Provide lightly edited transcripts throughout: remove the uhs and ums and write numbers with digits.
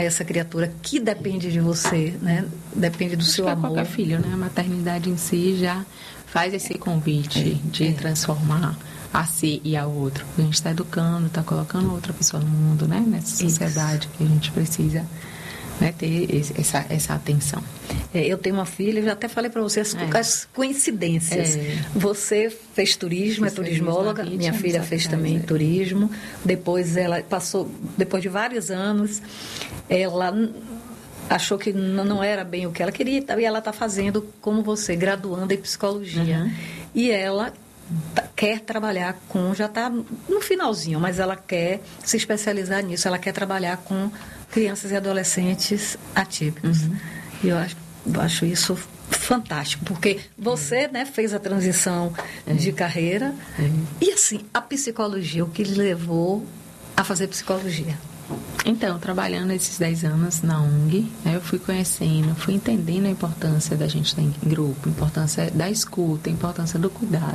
essa criatura que depende de você, né? Depende do seu amor. Qualquer filho, né? A maternidade em si já faz esse convite de transformar a si e ao outro. A gente está educando, está colocando outra pessoa no mundo, né? Nessa sociedade que a gente precisa, né, ter essa atenção. Eu tenho uma filha, eu já até falei para você as coincidências. Você fez turismo, é turismóloga, minha filha fez também turismo. Depois ela passou, depois de vários anos, ela achou que não era bem o que ela queria, e ela está fazendo, como você, graduando em psicologia. E ela quer trabalhar com, já está no finalzinho, mas ela quer se especializar nisso, ela quer trabalhar com crianças e adolescentes atípicos. E eu acho isso fantástico, porque você, né, fez a transição de carreira e, assim, a psicologia, o que lhe levou a fazer psicologia? Então, trabalhando esses 10 anos na ONG, né, eu fui conhecendo, fui entendendo a importância da gente estar em grupo, a importância da escuta, a importância do cuidado.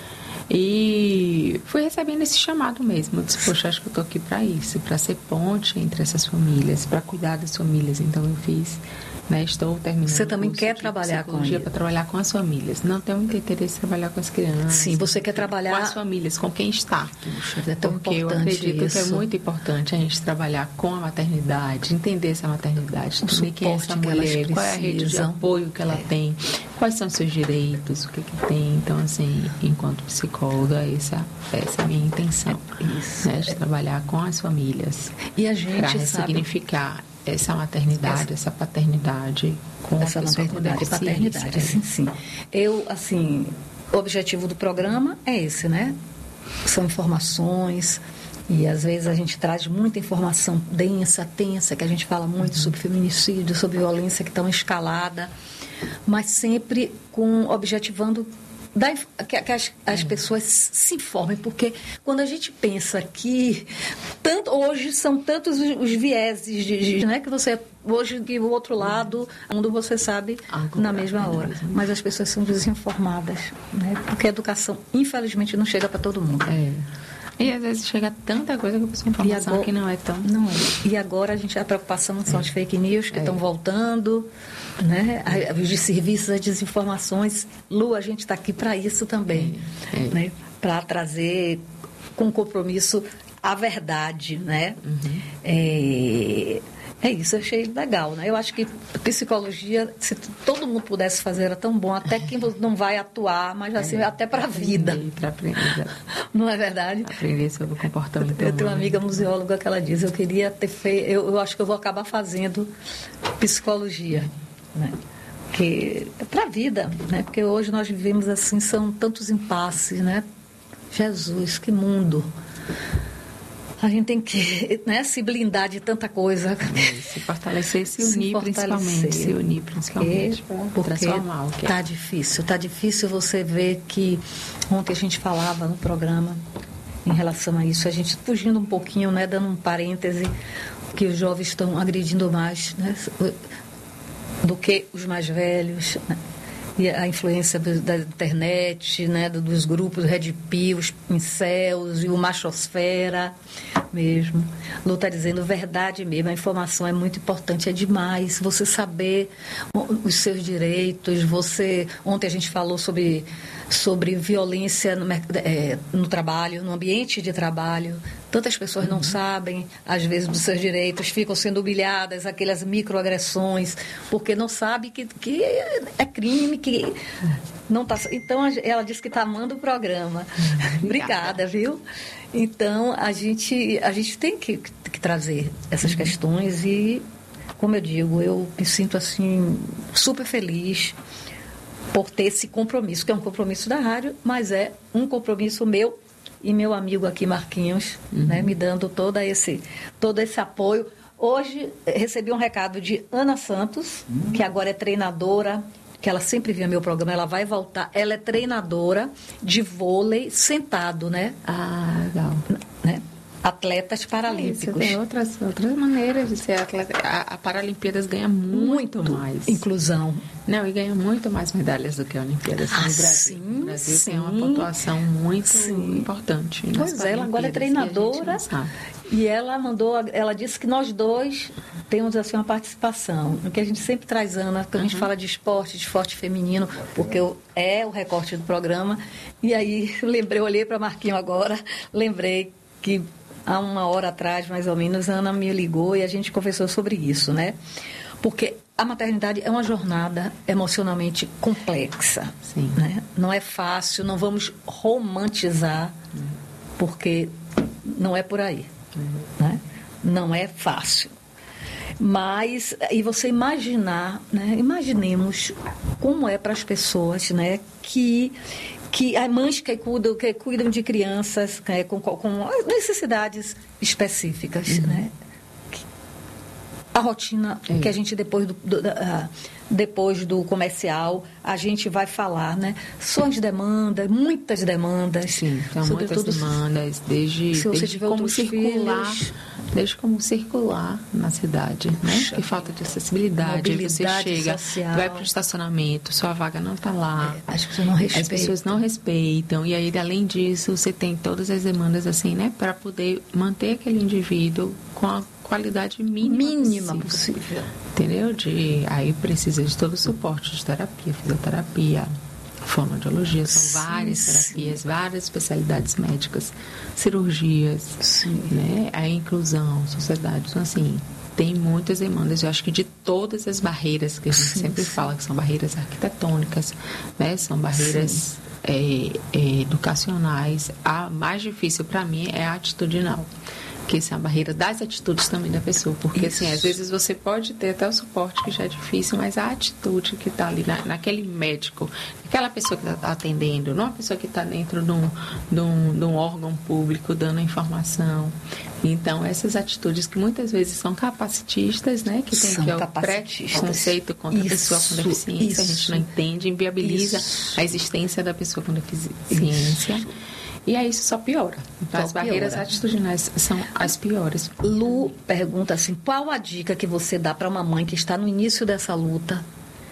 E fui recebendo esse chamado mesmo. Eu disse, poxa, acho que eu estou aqui para isso, para ser ponte entre essas famílias, para cuidar das famílias. Então, eu fiz, né, estou terminando. Você também quer trabalhar com para trabalhar com as famílias. Não tenho muito interesse em trabalhar com as crianças. Sim, você quer trabalhar com as famílias, com quem está. Puxa, é tão porque importante eu acredito isso. que é muito importante a gente trabalhar com a maternidade, entender essa maternidade, entender quem é essa mulher, qual é a rede de apoio que ela tem, quais são os seus direitos, o que tem. Então, assim, enquanto psicóloga, essa é a minha intenção, né, de trabalhar com as famílias. E a gente para ressignificar essa maternidade, essa paternidade com essa maternidade e paternidade. Sim. Eu, assim, o objetivo do programa é esse, né? São informações e às vezes a gente traz muita informação densa, tensa, que a gente fala muito sobre feminicídio, sobre violência que estão escalada, mas sempre objetivando que as pessoas se informem, porque quando a gente pensa que hoje são tantos os vieses né, que você hoje que o outro lado mundo você sabe na mesma hora, mas as pessoas são desinformadas, né, porque a educação infelizmente não chega para todo mundo. E às vezes chega tanta coisa que a pessoa informação que não é tão... Não é. E agora a preocupação são as fake news que estão voltando, né? Os serviços, as desinformações. Lu, a gente está aqui para isso também, né? Para trazer com compromisso a verdade, né? É isso, eu achei legal, né? Eu acho que psicologia, se todo mundo pudesse fazer, era tão bom, até quem não vai atuar, mas assim, até para a vida. Para aprender. Não é verdade? Aprender sobre o comportamento. Eu tenho uma amiga museóloga que ela diz, eu queria ter feito, eu acho que eu vou acabar fazendo psicologia, né? Que é para a vida, né? Porque hoje nós vivemos assim, são tantos impasses, né? Jesus, que mundo! A gente tem que, né, se blindar de tanta coisa. Se fortalecer, se unir principalmente. Porque transformar o que tá difícil você ver que ontem a gente falava no programa em relação a isso, a gente fugindo um pouquinho, né, dando um parêntese, que os jovens estão agredindo mais, né, do que os mais velhos, né? E a influência da internet, né, dos grupos Red Pill, os incels e o machosfera mesmo. Lu está dizendo verdade mesmo, a informação é muito importante, é demais você saber os seus direitos. Ontem a gente falou sobre violência no trabalho, no ambiente de trabalho. Tantas pessoas não sabem, às vezes, dos seus direitos, ficam sendo humilhadas, aquelas microagressões, porque não sabe que é crime, que não tá. Então, ela disse que está amando o programa. Obrigada, viu? Então, a gente tem que trazer essas questões e, como eu digo, eu me sinto, assim, super feliz por ter esse compromisso, que é um compromisso da rádio, mas é um compromisso meu e meu amigo aqui, Marquinhos, né, me dando todo esse apoio. Hoje recebi um recado de Ana Santos, que agora é treinadora, que ela sempre via meu programa, ela vai voltar, ela é treinadora de vôlei sentado, né? Ah, legal. Né? Atletas paralímpicos. Tem outras maneiras de ser atleta. A Paralimpíadas ganha muito mais. Inclusão. Não, e ganha muito mais medalhas do que a Olimpíadas no Brasil. Sim, o Brasil tem uma pontuação muito importante. Pois é, ela agora é treinadora E ela disse que nós dois temos assim uma participação, no que a gente sempre traz, Ana, quando a gente fala de esporte feminino, porque é o recorte do programa. E aí eu olhei para Marquinho agora, lembrei que há 1 hora atrás, mais ou menos, a Ana me ligou e a gente conversou sobre isso, né? Porque a maternidade é uma jornada emocionalmente complexa. Sim. Né? Não é fácil, não vamos romantizar, porque não é por aí. Né? Não é fácil. Mas, e você imaginar, né? Imaginemos como é para as pessoas, né? Que as mães que cuidam de crianças, né? com necessidades específicas, né? A rotina que a gente, depois do comercial, a gente vai falar, né? São as demandas, muitas demandas. Sim, são muitas demandas, desde como circular, desde como circular na cidade, né? Que falta de acessibilidade, aí você chega, social. Vai para o estacionamento, sua vaga não está lá. As pessoas não respeitam. As pessoas não respeitam, e aí, além disso, você tem todas as demandas, assim, né? Para poder manter aquele indivíduo com a qualidade mínima possível. Entendeu? Aí precisa de todo o suporte de terapia, fisioterapia, fonoaudiologia, são várias terapias, várias especialidades médicas, cirurgias, né? A inclusão, sociedade, então assim, tem muitas demandas. Eu acho que de todas as barreiras que a gente sempre fala, que são barreiras arquitetônicas, né? São barreiras educacionais, a mais difícil para mim é a atitudinal. Que essa é a barreira das atitudes também da pessoa. Porque, assim, às vezes você pode ter até o suporte, que já é difícil, mas a atitude que está ali naquele médico, aquela pessoa que está atendendo, não a pessoa que está dentro de um órgão público dando informação. Então, essas atitudes que muitas vezes são capacitistas, né? Que tem que é o preconceito contra a pessoa com deficiência. A gente não entende, inviabiliza a existência da pessoa com deficiência. E aí isso só piora. Então, as barreiras atitudinais são as piores. Lu pergunta assim, qual a dica que você dá para uma mãe que está no início dessa luta?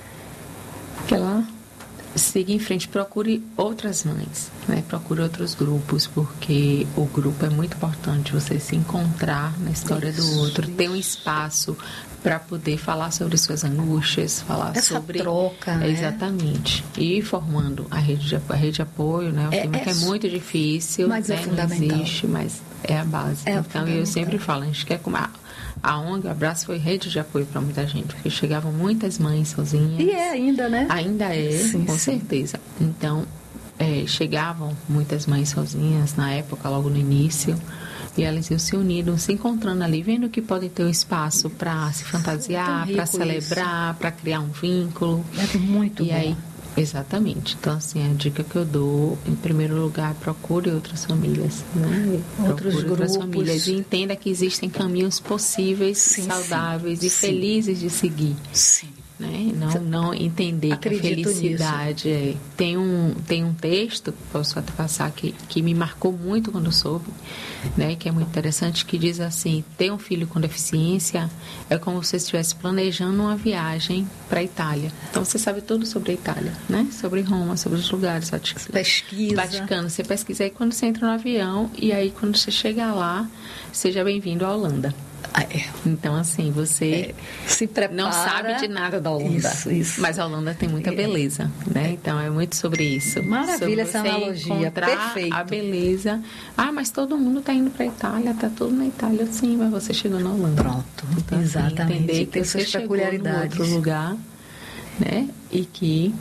Que ela siga em frente, procure outras mães, né? Procure outros grupos, porque o grupo é muito importante, você se encontrar na história do outro, ter um espaço para poder falar sobre suas angústias, falar sobre troca, né? Exatamente. E formando a rede de apoio, né? O tema que é muito difícil, mas né? é fundamental. Não existe, mas é a base. Então, eu sempre falo, a gente quer comer. A ONG, o Abraço, foi rede de apoio para muita gente, porque chegavam muitas mães sozinhas. E é ainda, né? Ainda é, com certeza. Então, chegavam muitas mães sozinhas na época, logo no início, e elas iam se unindo, se encontrando ali, vendo que podem ter um espaço para se fantasiar, para celebrar, para criar um vínculo. É muito bom. Aí, exatamente. Então, assim, a dica que eu dou, em primeiro lugar, procure outras famílias, né? Outros grupos. Famílias e entenda que existem caminhos possíveis, saudáveis e felizes de seguir. Sim. Né? Não entender que a felicidade tem um texto que posso até passar que me marcou muito quando eu soube, né? Que é muito interessante, que diz assim: ter um filho com deficiência é como se você estivesse planejando uma viagem para a Itália. Então você sabe tudo sobre a Itália, né? Sobre Roma, sobre os lugares, pesquisa, Vaticano, você pesquisa aí quando você entra no avião, e aí quando você chegar lá, seja bem-vindo à Holanda. Então, assim, você se prepara, não sabe de nada da Holanda. Isso. Mas a Holanda tem muita beleza, né? Então, é muito sobre isso. Maravilha essa analogia, perfeito. A beleza. Mas todo mundo está indo para a Itália, está tudo na Itália. Sim, mas você chegou na Holanda. Pronto, então, exatamente. Assim, entender que você chegou em outro lugar, né? E que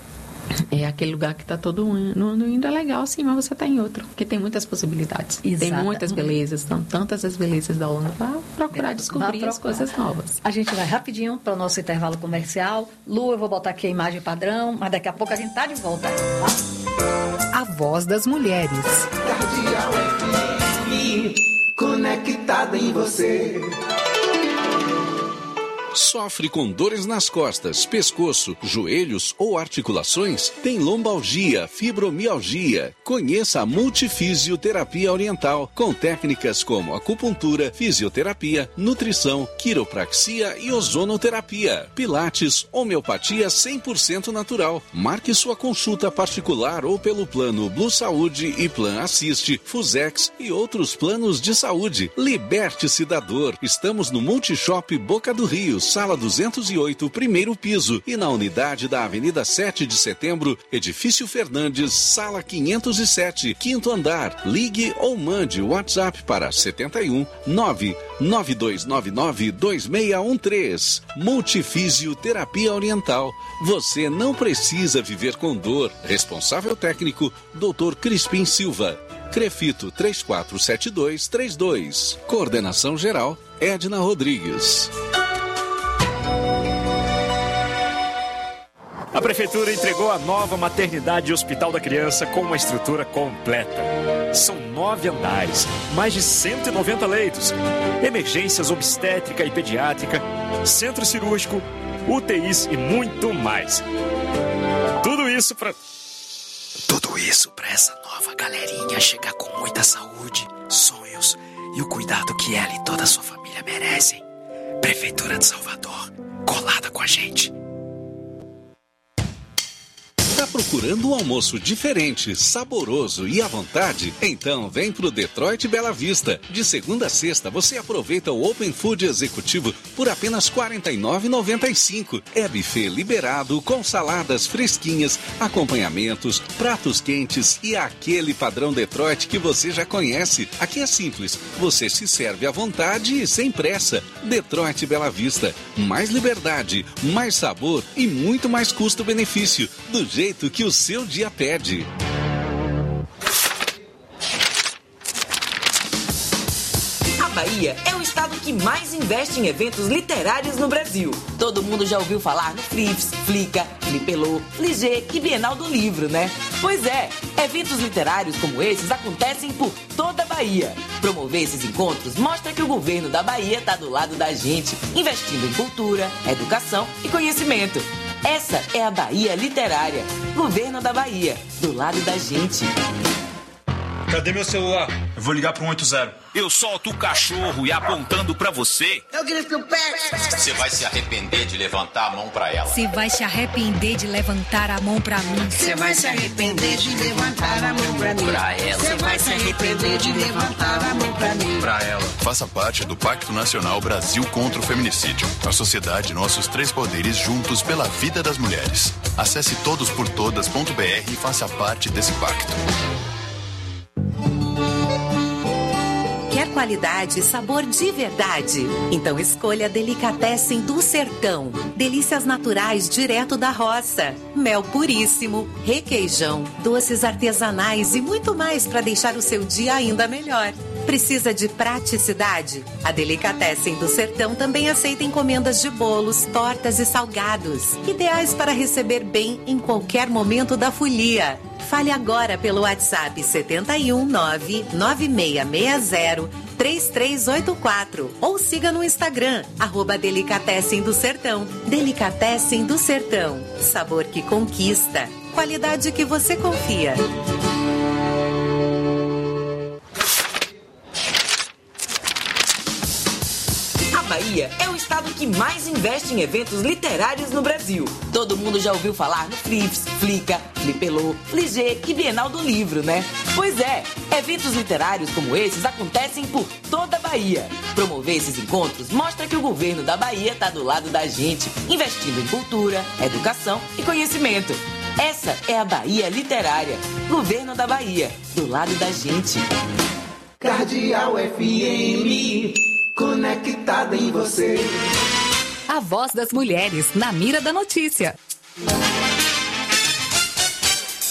aquele lugar que está todo mundo indo é legal, sim, mas você está em outro, porque tem muitas possibilidades. Tem muitas belezas, são tantas as belezas da Holanda. Vá procurar descobrir as coisas novas. A gente vai rapidinho para o nosso intervalo comercial. Lu, eu vou botar aqui a imagem padrão, mas daqui a pouco a gente está de volta. A Voz das Mulheres. Cardeal FM, conectada em você. Sofre com dores nas costas, pescoço, joelhos ou articulações? Tem lombalgia, fibromialgia? Conheça a Multifisioterapia Oriental, com técnicas como acupuntura, fisioterapia, nutrição, quiropraxia e ozonoterapia, pilates, homeopatia 100% natural. Marque sua consulta particular ou pelo plano Blue Saúde e Plan Assiste, Fusex e outros planos de saúde. Liberte-se da dor. Estamos no Multishop Boca do Rio, Sala 208, primeiro piso, e na unidade da Avenida 7 de Setembro, Edifício Fernandes, Sala 507, quinto andar. Ligue ou mande o WhatsApp para 71 99299 2613. Multifisioterapia Oriental. Você não precisa viver com dor. Responsável técnico, Dr. Crispim Silva. Crefito 347232. Coordenação geral, Edna Rodrigues. A Prefeitura entregou a nova maternidade e hospital da criança com uma estrutura completa. São 9 andares, mais de 190 leitos, emergências obstétrica e pediátrica, centro cirúrgico, UTIs e muito mais. Tudo isso para essa nova galerinha chegar com muita saúde, sonhos e o cuidado que ela e toda a sua família merecem. Prefeitura de Salvador, colada com a gente. Tá procurando um almoço diferente, saboroso e à vontade? Então vem pro Detroit Bela Vista. De segunda a sexta você aproveita o Open Food Executivo por apenas R$ 49,95. É buffet liberado com saladas fresquinhas, acompanhamentos, pratos quentes e aquele padrão Detroit que você já conhece. Aqui é simples, você se serve à vontade e sem pressa. Detroit Bela Vista. Mais liberdade, mais sabor e muito mais custo-benefício. Do jeito que o seu dia pede. A Bahia é o estado que mais investe em eventos literários no Brasil. Todo mundo já ouviu falar no Flifs, Flica, Flipelô, Fligê e Bienal do Livro, né? Pois é, eventos literários como esses acontecem por toda a Bahia. Promover esses encontros mostra que o governo da Bahia está do lado da gente, investindo em cultura, educação e conhecimento. Essa é a Bahia Literária. Governo da Bahia, do lado da gente. Cadê meu celular? Eu vou ligar pro 180. Eu solto o cachorro e apontando pra você. Eu grito pé. Você vai se arrepender de levantar a mão pra ela. Você vai se arrepender de levantar a mão pra mim. Você vai se arrepender de levantar a mão pra mim. Pra ela. Você vai se arrepender de levantar a mão pra mim. Pra ela. Faça parte do Pacto Nacional Brasil contra o Feminicídio. A sociedade, nossos 3 poderes juntos pela vida das mulheres. Acesse todosportodas.br e faça parte desse pacto. Quer qualidade e sabor de verdade? Então escolha Delicatessen do Sertão. Delícias naturais direto da roça. Mel puríssimo, requeijão, doces artesanais e muito mais para deixar o seu dia ainda melhor. Precisa de praticidade? A Delicatessen do Sertão também aceita encomendas de bolos, tortas e salgados. Ideais para receber bem em qualquer momento da folia. Fale agora pelo WhatsApp 71996603384 ou siga no Instagram, @Delicatessen do Sertão. Delicatessen do Sertão. Sabor que conquista. Qualidade que você confia. Bahia é o estado que mais investe em eventos literários no Brasil. Todo mundo já ouviu falar no Flifs, Flica, Flipelô, Fligê e Bienal do Livro, né? Pois é, eventos literários como esses acontecem por toda a Bahia. Promover esses encontros mostra que o governo da Bahia está do lado da gente, investindo em cultura, educação e conhecimento. Essa é a Bahia Literária. Governo da Bahia, do lado da gente. Cardeal FM, conectada em você. A voz das mulheres, na mira da notícia.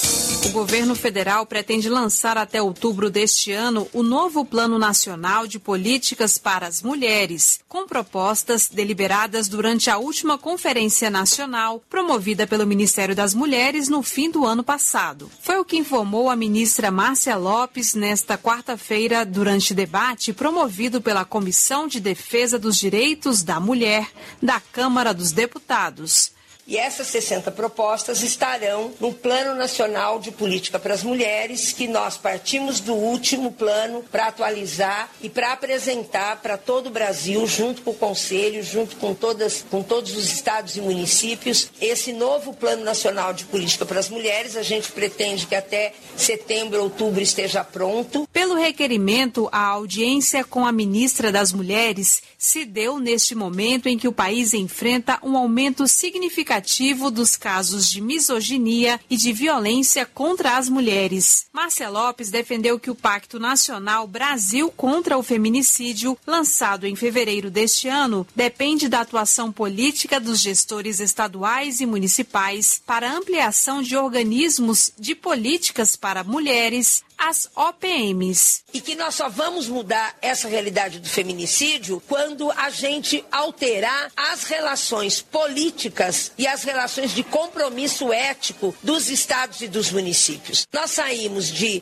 O governo federal pretende lançar até outubro deste ano o novo Plano Nacional de Políticas para as Mulheres, com propostas deliberadas durante a última Conferência Nacional, promovida pelo Ministério das Mulheres no fim do ano passado. Foi o que informou a ministra Márcia Lopes nesta quarta-feira, durante debate promovido pela Comissão de Defesa dos Direitos da Mulher da Câmara dos Deputados. E essas 60 propostas estarão no Plano Nacional de Política para as Mulheres, que nós partimos do último plano para atualizar e para apresentar para todo o Brasil, junto com o Conselho, junto com todos os estados e municípios, esse novo Plano Nacional de Política para as Mulheres. A gente pretende que até setembro, outubro esteja pronto. Pelo requerimento, a audiência com a ministra das Mulheres se deu neste momento em que o país enfrenta um aumento significativo dos casos de misoginia e de violência contra as mulheres. Márcia Lopes defendeu que o Pacto Nacional Brasil contra o Feminicídio, lançado em fevereiro deste ano, depende da atuação política dos gestores estaduais e municipais para ampliação de organismos de políticas para mulheres, as OPMs. E que nós só vamos mudar essa realidade do feminicídio quando a gente alterar as relações políticas e as relações de compromisso ético dos estados e dos municípios. Nós saímos de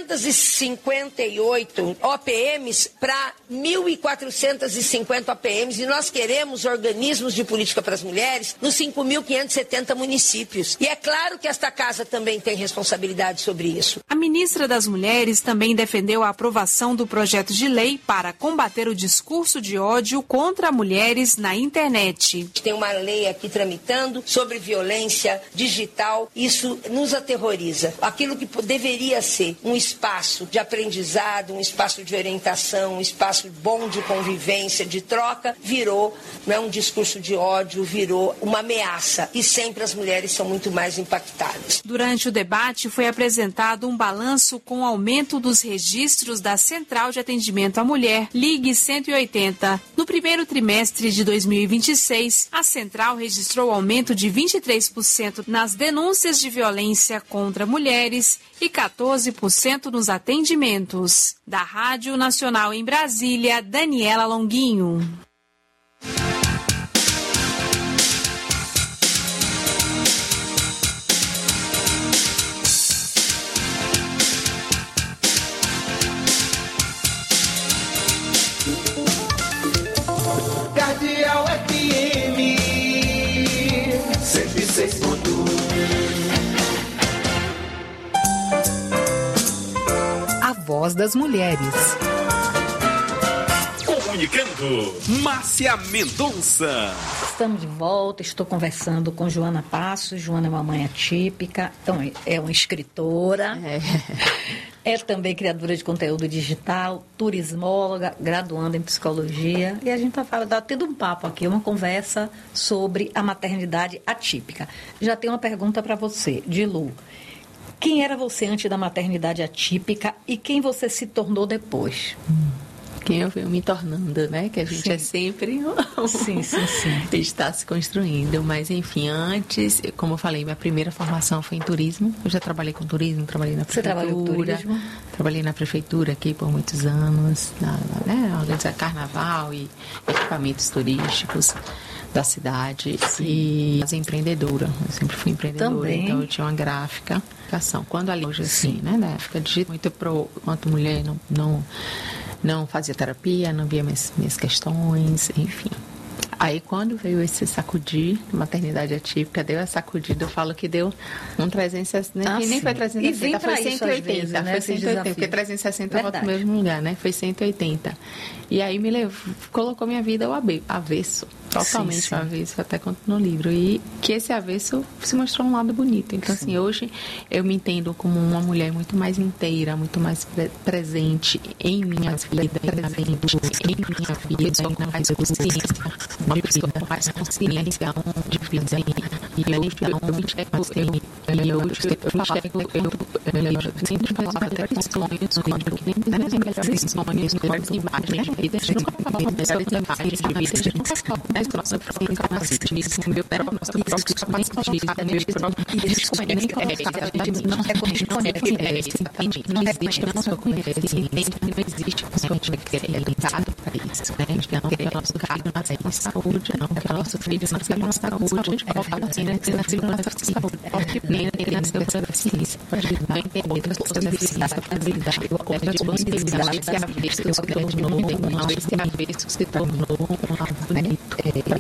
258 OPMs para 1.450 OPMs e nós queremos organismos de política para as mulheres nos 5.570 municípios. E é claro que esta casa também tem responsabilidade sobre isso. A ministra das Mulheres também defendeu a aprovação do projeto de lei para combater o discurso de ódio contra mulheres na internet. Tem uma lei aqui tramitando sobre violência digital. Isso nos aterroriza. Aquilo que deveria ser um espaço de aprendizado, um espaço de orientação, um espaço bom de convivência, de troca, virou, não é, um discurso de ódio, virou uma ameaça. E sempre as mulheres são muito mais impactadas. Durante o debate foi apresentado um balanço com o aumento dos registros da Central de Atendimento à Mulher, Ligue 180. No primeiro trimestre de 2026, a Central registrou aumento de 23% nas denúncias de violência contra mulheres e 14% nos atendimentos. Da Rádio Nacional em Brasília, Daniela Longuinho. Cardeal FM 106.1. A Voz das Mulheres. Comunicando, Márcia Mendonça. Estamos de volta, estou conversando com Joana Passos. Joana é uma mãe atípica, então é uma escritora. É também criadora de conteúdo digital, turismóloga, graduanda em psicologia. E a gente está tendo um papo aqui, uma conversa sobre a maternidade atípica. Já tem uma pergunta para você, de Lu. Quem era você antes da maternidade atípica e quem você se tornou depois? Quem eu venho me tornando, né? Que a gente é sempre está se construindo. Mas, enfim, antes, como eu falei, minha primeira formação foi em turismo. Eu já trabalhei com turismo, trabalhei na prefeitura. Você trabalhou com turismo? Trabalhei na prefeitura aqui por muitos anos, organizar carnaval e equipamentos turísticos da cidade. Sim. E empreendedora. Eu sempre fui empreendedora, também. Então eu tinha uma gráfica. Quando ali hoje, assim, né? Na época de muito quanto mulher não fazia terapia, não via minhas questões, enfim. Aí, quando veio esse sacudir, maternidade atípica, deu a sacudida, eu falo que deu um 360, nem foi 360, foi 180, vezes, né? Foi 180, porque 360 eu volto no mesmo lugar, né? Foi 180. E aí colocou minha vida ao avesso, totalmente ao avesso, até conto no livro. E que esse avesso se mostrou um lado bonito. Então, assim, hoje eu me entendo como uma mulher muito mais inteira, muito mais presente em minha vida, com mais consciência, uma pessoa com mais consciência de vida. E hoje eu me enxergo, sempre falava até que sonhos, quando que nem sonhos, imagens, não existe a sua conhecimento, não existe a sua limitado para isso, né? Não que o nosso filho nasce com saúde, não que o nosso filho nasce com saúde, eu falo assim, né? Que nasceu com saúde, porque ele nasceu com deficiência, não entender as suas deficiências, facilidade, a responsabilidade, se a vez que se tornou se tornou bonito,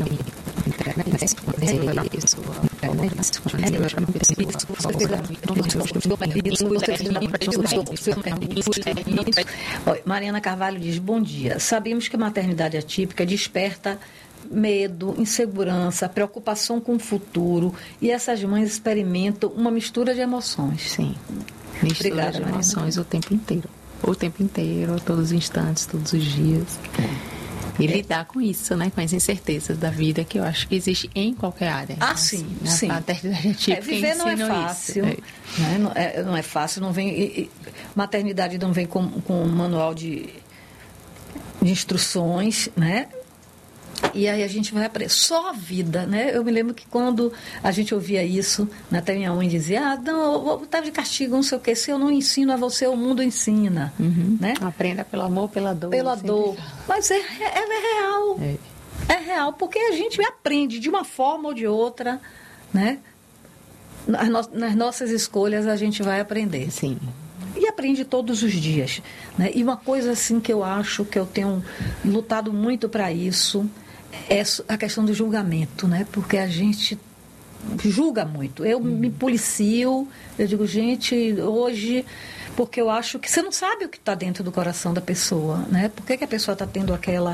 Mariana Carvalho diz: bom dia. Sabemos que a maternidade atípica desperta medo, insegurança, preocupação com o futuro, e essas mães experimentam uma mistura de emoções. Sim, mistura de emoções o tempo inteiro, todos os instantes, todos os dias. E lidar com isso, né? Com as incertezas da vida, que eu acho que existe em qualquer área. Sim. A maternidade atípica viver não é fácil. Né? Não é fácil, não vem... Maternidade não vem com um manual de instruções, né? E aí a gente vai aprender. Só a vida, né? Eu me lembro que quando a gente ouvia isso, até minha mãe dizia: não, eu vou botar de castigo, não sei o quê. Se eu não ensino a você, o mundo ensina. Né? Aprenda pelo amor, pela dor. Pela dor. Mas é real. É real, porque a gente aprende de uma forma ou de outra, né? Nas nossas escolhas a gente vai aprender. Sim. E aprende todos os dias. Né? E uma coisa assim que eu acho que eu tenho lutado muito para isso é a questão do julgamento, né? Porque a gente julga muito. Eu me policio, eu digo, gente, hoje, porque eu acho que você não sabe o que está dentro do coração da pessoa, né? Por que a pessoa está tendo aquela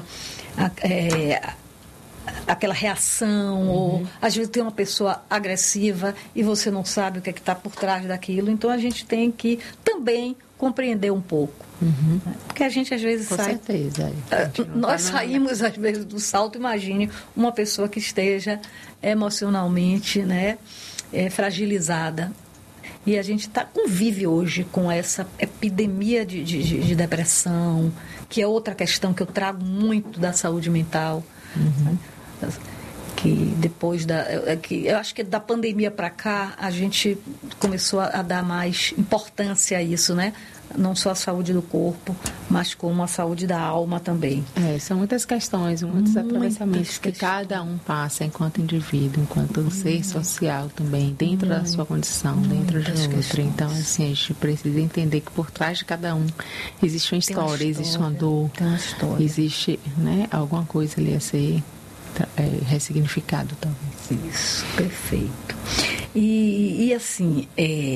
reação, ou às vezes tem uma pessoa agressiva e você não sabe o que está por trás daquilo. Então a gente tem que também compreender um pouco. Porque a gente às vezes sai... Com certeza. Nós saímos às vezes do salto. Imagine uma pessoa que esteja emocionalmente, né, fragilizada. E a gente convive hoje com essa epidemia de depressão, que é outra questão que eu trago muito da saúde mental. Que depois eu acho que da pandemia para cá a gente começou a dar mais importância a isso, né? Não só a saúde do corpo, mas como a saúde da alma também. São muitas questões, muitos atravessamentos que cada um passa enquanto indivíduo, enquanto ser social também, dentro da sua condição, dentro de outra. Então, assim, a gente precisa entender que por trás de cada um existe uma história, existe uma dor, existe, né, alguma coisa ali a ser ressignificado, talvez. Isso, perfeito. E assim,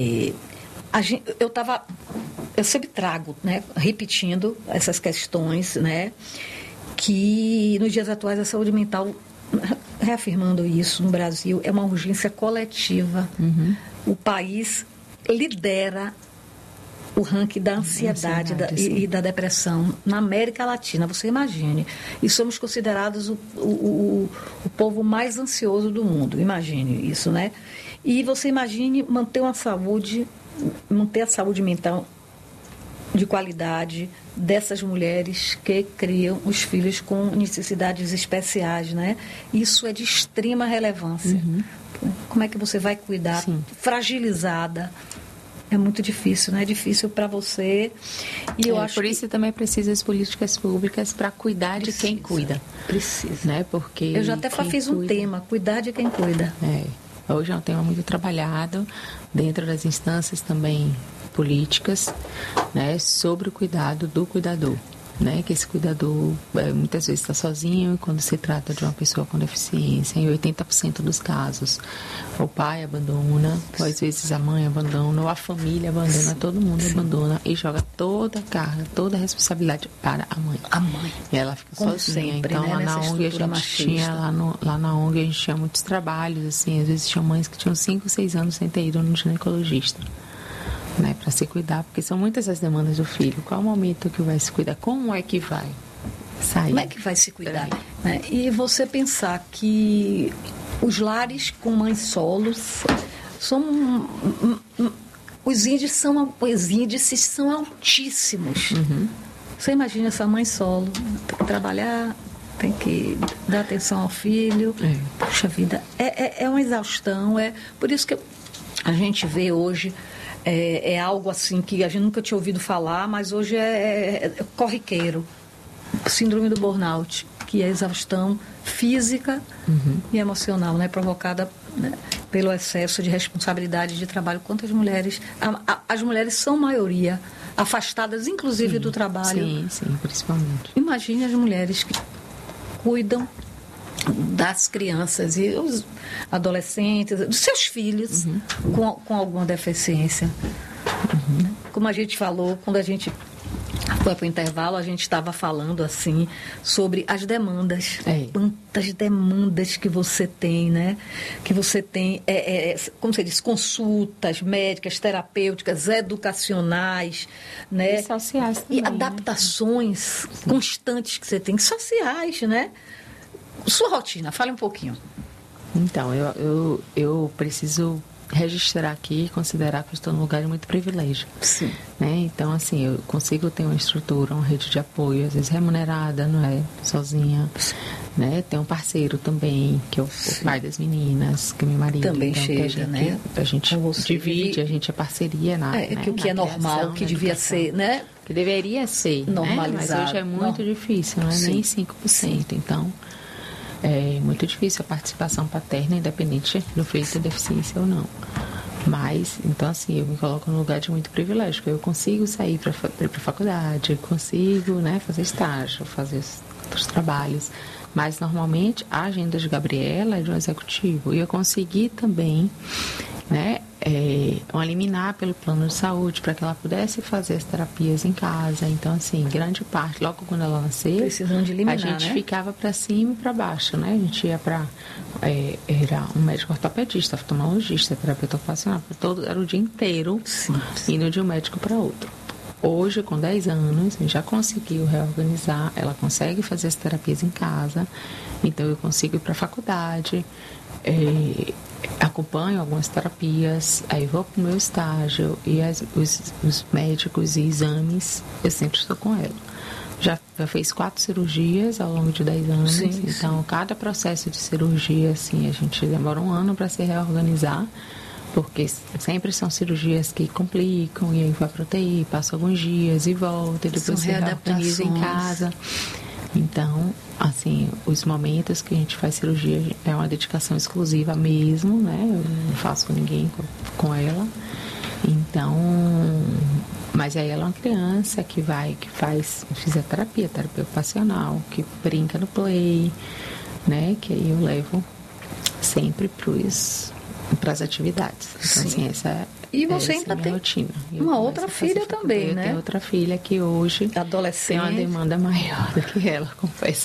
eu sempre trago, né, repetindo essas questões, né, que nos dias atuais a saúde mental, reafirmando isso no Brasil, é uma urgência coletiva. O país lidera o ranking da ansiedade e da depressão na América Latina, você imagine. E somos considerados o povo mais ansioso do mundo, imagine isso, né? E você imagine manter a saúde mental de qualidade dessas mulheres que criam os filhos com necessidades especiais, né? Isso é de extrema relevância. Como é que você vai cuidar? Fragilizada. É muito difícil, né? É difícil para você. E eu acho por isso também precisa as políticas públicas para cuidar de quem cuida. Precisa. Né? Porque eu já até fiz um tema, cuidar de quem cuida. Hoje é um tema muito trabalhado dentro das instâncias também políticas, né? Sobre o cuidado do cuidador. Né, que esse cuidador muitas vezes está sozinho, quando se trata de uma pessoa com deficiência, em 80% dos casos o pai abandona, ou às vezes a mãe abandona, ou a família abandona, todo mundo abandona e joga toda a carga, toda a responsabilidade para a mãe. E ela fica como sozinha. Sempre, então, né? lá na ONG a gente tinha, lá na ONG a gente tinha muitos trabalhos, assim, às vezes tinham mães que tinham 5, 6 anos sem ter ido no ginecologista. Né, para se cuidar, porque são muitas as demandas do filho. Qual é o momento que vai se cuidar? Como é que vai sair? Como é que vai se cuidar? Né? E você pensar que os lares com mães solos são os índices são altíssimos. Você imagina essa mãe solo, tem que trabalhar, tem que dar atenção ao filho. Puxa vida, é uma exaustão. Por isso que a gente vê hoje, é algo assim que a gente nunca tinha ouvido falar, mas hoje é corriqueiro. Síndrome do burnout, que é exaustão física e emocional, né, provocada, né, pelo excesso de responsabilidade de trabalho. Quantas mulheres... As mulheres são maioria, afastadas inclusive do trabalho. Sim, principalmente. Imagine as mulheres que cuidam das crianças e os adolescentes, dos seus filhos com alguma deficiência. Como a gente falou, quando a gente foi para o intervalo, a gente estava falando assim sobre as demandas. Quantas demandas que você tem, né? Que você tem, como você diz, consultas médicas, terapêuticas, educacionais, né? E sociais também, e adaptações constantes que você tem, sociais, né? Sua rotina, fale um pouquinho. Então, eu preciso registrar aqui e considerar que eu estou num lugar de muito privilégio. Sim. Né? Então, assim, eu consigo ter uma estrutura, uma rede de apoio, às vezes remunerada, não é? Sozinha. Né? Tem um parceiro também, que é o pai das meninas, que é meu marido. Também então, chega, né? A gente divide, a gente é parceria na o que é normal, que devia ser, né? Que deveria ser, normalizado. Né? Mas hoje é muito difícil, não é nem 5%. Então, é muito difícil a participação paterna, independente do feito de deficiência ou não. Mas, então assim, eu me coloco num lugar de muito privilégio, porque eu consigo sair para ir para a faculdade, eu consigo, né, fazer estágio, fazer outros trabalhos. Mas, normalmente, a agenda de Gabriela é de um executivo. E eu consegui também, né, uma liminar pelo plano de saúde para que ela pudesse fazer as terapias em casa. Então, assim, grande parte, logo quando ela nasceu, precisam de liminar, a gente né? ficava para cima e para baixo, né? A gente ia para... era um médico ortopedista, oftalmologista, terapeuta ocupacional, era o dia inteiro indo de um médico para outro. Hoje, com 10 anos, a gente já conseguiu reorganizar, ela consegue fazer as terapias em casa, então eu consigo ir para a faculdade, acompanho algumas terapias, aí vou para o meu estágio e os médicos e exames, eu sempre estou com ela. Já fez 4 cirurgias ao longo de 10 anos, então cada processo de cirurgia, assim, a gente demora 1 ano para se reorganizar, porque sempre são cirurgias que complicam, e aí vai para UTI, passa alguns dias e volta, e depois se reorganiza em casa. Então, assim, os momentos que a gente faz cirurgia é uma dedicação exclusiva mesmo, né? Eu não faço com ninguém, com ela. Então, mas aí ela é uma criança que faz fisioterapia, terapia ocupacional, que brinca no play, né? Que aí eu levo sempre para as atividades. Então, assim, essa e você ainda tem rotina. Uma outra filha também, né? Tem outra filha que hoje adolescente. Tem uma demanda maior do que ela, confesso.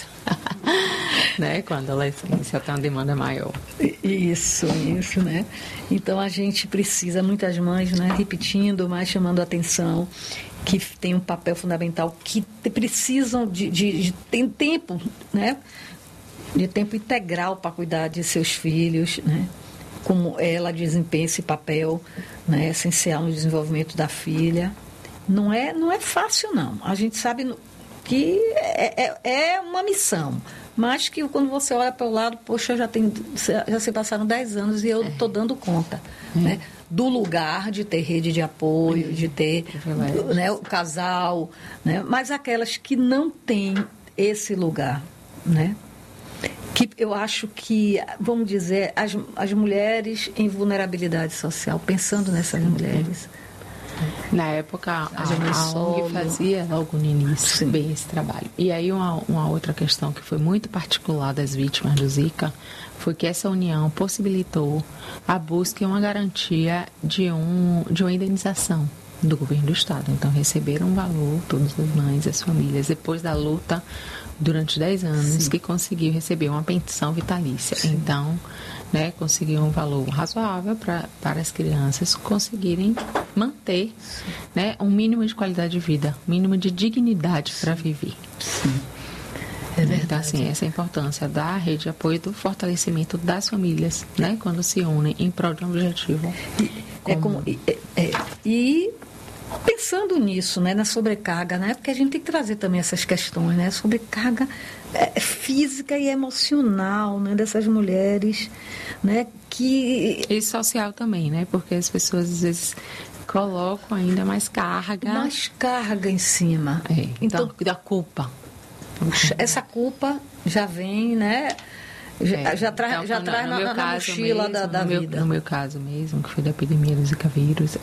Né? Com a adolescência tem uma demanda maior. Isso, né? Então a gente precisa, muitas mães, né, repetindo, mas chamando a atenção, que tem um papel fundamental, que precisam de ter tempo, né? De tempo integral para cuidar de seus filhos, né? Como ela desempenha esse papel, né, essencial no desenvolvimento da filha. Não é fácil, não. A gente sabe que é uma missão, mas que quando você olha para o lado, poxa, já se passaram 10 anos e eu estou dando conta, né, do lugar de ter rede de apoio, de ter, né, o casal, né, mas aquelas que não têm esse lugar, né, que eu acho que, vamos dizer, as mulheres em vulnerabilidade social, pensando nessas mulheres. Na época, a ONG fazia logo no início bem esse trabalho. E aí uma outra questão que foi muito particular das vítimas do Zika foi que essa união possibilitou a busca e uma garantia de uma indenização do governo do estado. Então receberam um valor, todas as mães, as famílias, depois da luta durante 10 anos, que conseguiu receber uma pensão vitalícia. Então, né, conseguiu um valor razoável para as crianças conseguirem manter, né, um mínimo de qualidade de vida, um mínimo de dignidade para viver. É verdade. Então, assim, essa é a importância da rede de apoio, do fortalecimento das famílias, né, quando se unem em prol de um objetivo E pensando nisso, né, na sobrecarga, né, porque a gente tem que trazer também essas questões, né, sobrecarga física e emocional, né, dessas mulheres, né, e social também, né, porque as pessoas às vezes colocam ainda mais carga em cima. Então, da culpa. Essa culpa já vem, né? Já traz na mochila mesmo, da vida. No meu caso mesmo, que foi da epidemia do Zika vírus,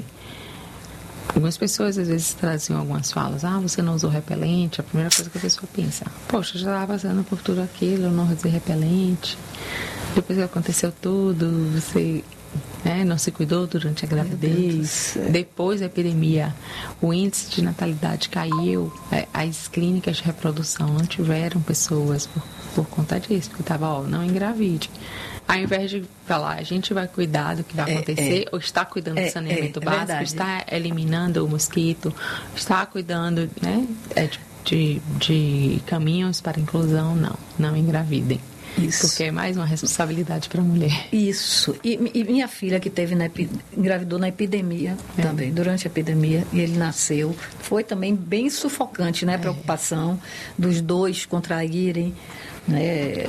algumas pessoas às vezes traziam algumas falas. Você não usou repelente. A primeira coisa que a pessoa pensa: poxa, já estava passando por tudo aquilo, eu não usei repelente. Depois que aconteceu tudo, você não se cuidou durante a gravidez. Depois da epidemia, o índice de natalidade caiu. As clínicas de reprodução não tiveram pessoas por conta disso, porque estava, não engravide. Ao invés de falar, a gente vai cuidar do que vai acontecer, ou está cuidando do saneamento básico, verdade. Está eliminando o mosquito, está cuidando, né, de caminhos para a inclusão, não engravidem. Isso. Porque é mais uma responsabilidade para a mulher. Isso. E minha filha, que engravidou na epidemia também, durante a epidemia, e ele nasceu. Foi também bem sufocante, né? A preocupação dos dois contraírem, né,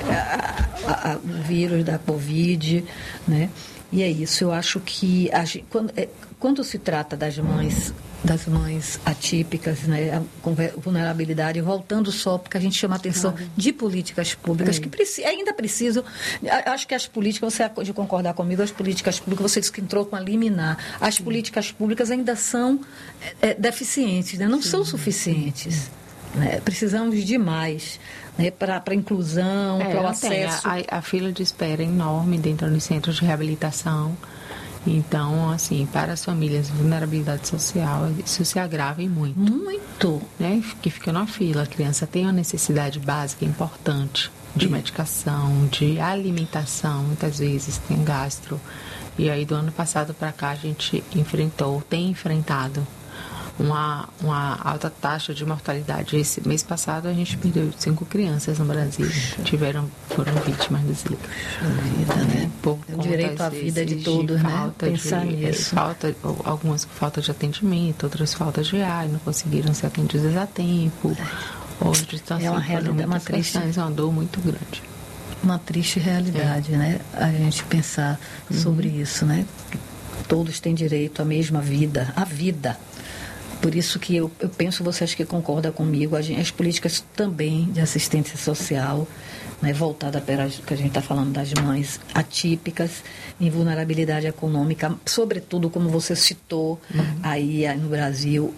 o vírus da Covid, né? E é isso. Eu acho que quando se trata das mães atípicas, né, com vulnerabilidade, voltando só porque a gente chama a atenção de políticas públicas que ainda precisam. Acho que as políticas, você pode concordar comigo, as políticas públicas, você disse que entrou com a liminar, as políticas públicas ainda são deficientes, né, não são suficientes. Né, precisamos de mais, né, para a inclusão, para o acesso. A fila de espera é enorme dentro dos centros de reabilitação. Então, assim, para as famílias, vulnerabilidade social, isso se agrava muito. Muito. Né? Que fica na fila. A criança tem uma necessidade básica importante de medicação, de alimentação, muitas vezes tem gastro. E aí, do ano passado para cá, a gente tem enfrentado uma alta taxa de mortalidade. Esse mês passado a gente perdeu 5 crianças no Brasil, foram vítimas do Zika. Né? O direito à vida de todos, né? Pensar nisso. Algumas com falta de atendimento, outras falta de ar, não conseguiram ser atendidas a tempo. Outros estão uma realidade, uma triste, uma dor muito grande. Uma triste realidade, né? A gente pensar sobre isso, né? Todos têm direito à mesma vida, a vida. Por isso que eu penso, você acha que concorda comigo, as políticas também de assistência social, né, voltada para que a gente está falando das mães atípicas, em vulnerabilidade econômica, sobretudo, como você citou, aí no Brasil,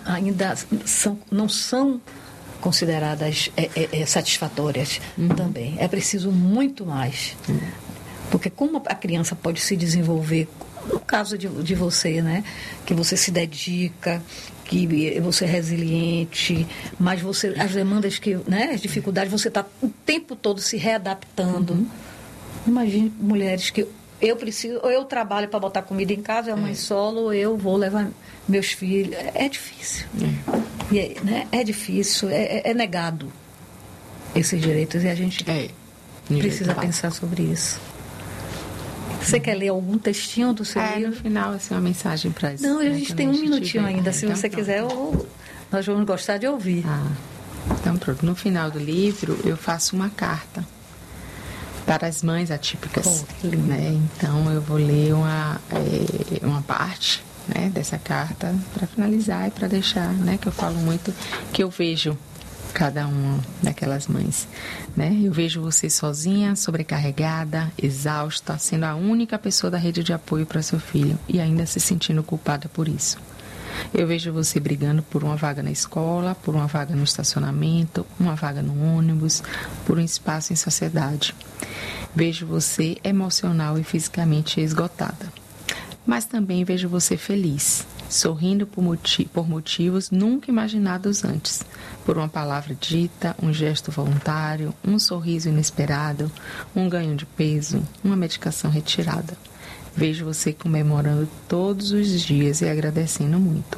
não são consideradas satisfatórias também. É preciso muito mais. Porque como a criança pode se desenvolver, no caso de você, né, que você se dedica, que você é resiliente, mas as demandas as dificuldades, você está o tempo todo se readaptando. Imagine mulheres que eu trabalho para botar comida em casa, é mãe solo, eu vou levar meus filhos. É difícil. É difícil, é negado esses direitos e a gente precisa pensar sobre isso. Você quer ler algum textinho do seu livro? No final, assim, uma mensagem para isso. Não, a gente tem um minutinho ainda. Se você quiser, nós vamos gostar de ouvir. Então, pronto. No final do livro, eu faço uma carta para as mães atípicas. Né? Então, eu vou ler uma parte, né, dessa carta para finalizar e para deixar, né, que eu falo muito, que eu vejo cada uma daquelas mães, né? Eu vejo você sozinha, sobrecarregada, exausta, sendo a única pessoa da rede de apoio para seu filho e ainda se sentindo culpada por isso. Eu vejo você brigando por uma vaga na escola, por uma vaga no estacionamento, uma vaga no ônibus, por um espaço em sociedade. Vejo você emocional e fisicamente esgotada. Mas também vejo você feliz, sorrindo por motivos nunca imaginados antes, por uma palavra dita, um gesto voluntário, um sorriso inesperado, um ganho de peso, uma medicação retirada. Vejo você comemorando todos os dias e agradecendo muito.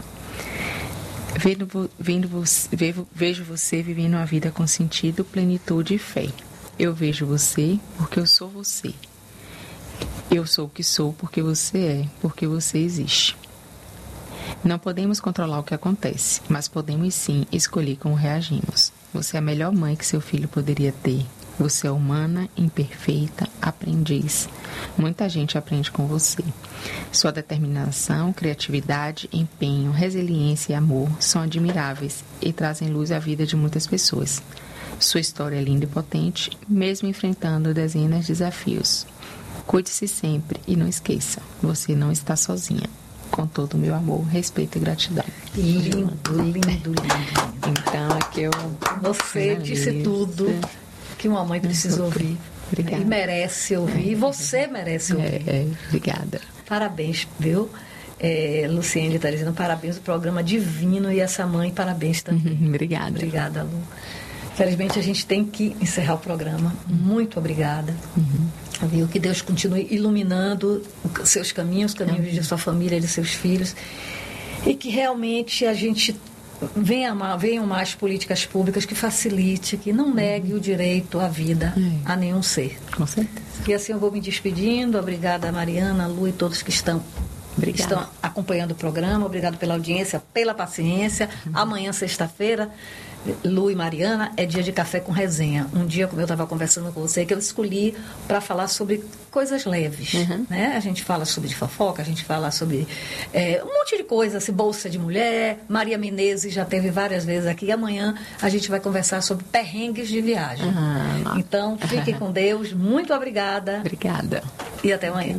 Vejo você vivendo uma vida com sentido, plenitude e fé. Eu vejo você porque eu sou você. Eu sou o que sou porque você é, porque você existe. Não podemos controlar o que acontece, mas podemos sim escolher como reagimos. Você é a melhor mãe que seu filho poderia ter. Você é humana, imperfeita, aprendiz. Muita gente aprende com você. Sua determinação, criatividade, empenho, resiliência e amor são admiráveis e trazem luz à vida de muitas pessoas. Sua história é linda e potente, mesmo enfrentando dezenas de desafios. Cuide-se sempre e não esqueça, você não está sozinha. Com todo o meu amor, respeito e gratidão. Lindo, lindo, lindo. Então, aqui eu... Você disse tudo que uma mãe precisa ouvir. Obrigada. E merece ouvir. E você merece ouvir. Obrigada. Parabéns, viu? Luciene está dizendo parabéns, o programa divino, e essa mãe, parabéns também. Obrigada. Obrigada, Lu. Infelizmente, a gente tem que encerrar o programa. Muito obrigada. Viu? Que Deus continue iluminando seus caminhos, os caminhos de sua família, de seus filhos. E que realmente a gente venham mais políticas públicas que facilite, que não negue o direito à vida a nenhum ser. Com certeza. E assim eu vou me despedindo. Obrigada, Mariana, Lu e todos que estão acompanhando o programa. Obrigado pela audiência, pela paciência. Amanhã, sexta-feira, Lu e Mariana, é dia de café com resenha. Um dia, como eu estava conversando com você, que eu escolhi para falar sobre coisas leves. Né? A gente fala sobre fofoca, a gente fala sobre um monte de coisa, assim, bolsa de mulher. Maria Menezes já teve várias vezes aqui. E amanhã a gente vai conversar sobre perrengues de viagem. Então, fiquem com Deus. Muito obrigada. Obrigada. E até amanhã.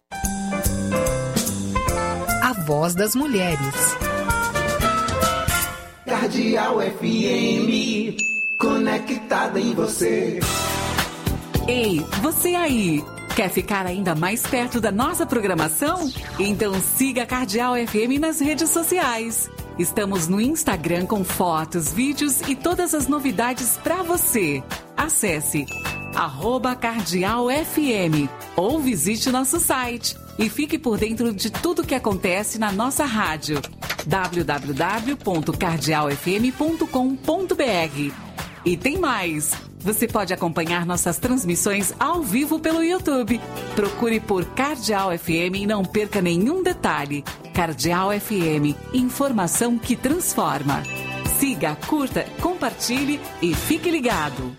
A Voz das Mulheres. Cardeal FM, conectada em você. Ei, você aí, quer ficar ainda mais perto da nossa programação? Então siga a Cardeal FM nas redes sociais. Estamos no Instagram com fotos, vídeos e todas as novidades para você. Acesse @CardealFM ou visite nosso site e fique por dentro de tudo que acontece na nossa rádio. www.cardealfm.com.br. E tem mais! Você pode acompanhar nossas transmissões ao vivo pelo YouTube. Procure por Cardeal FM e não perca nenhum detalhe. Cardeal FM, informação que transforma. Siga, curta, compartilhe e fique ligado.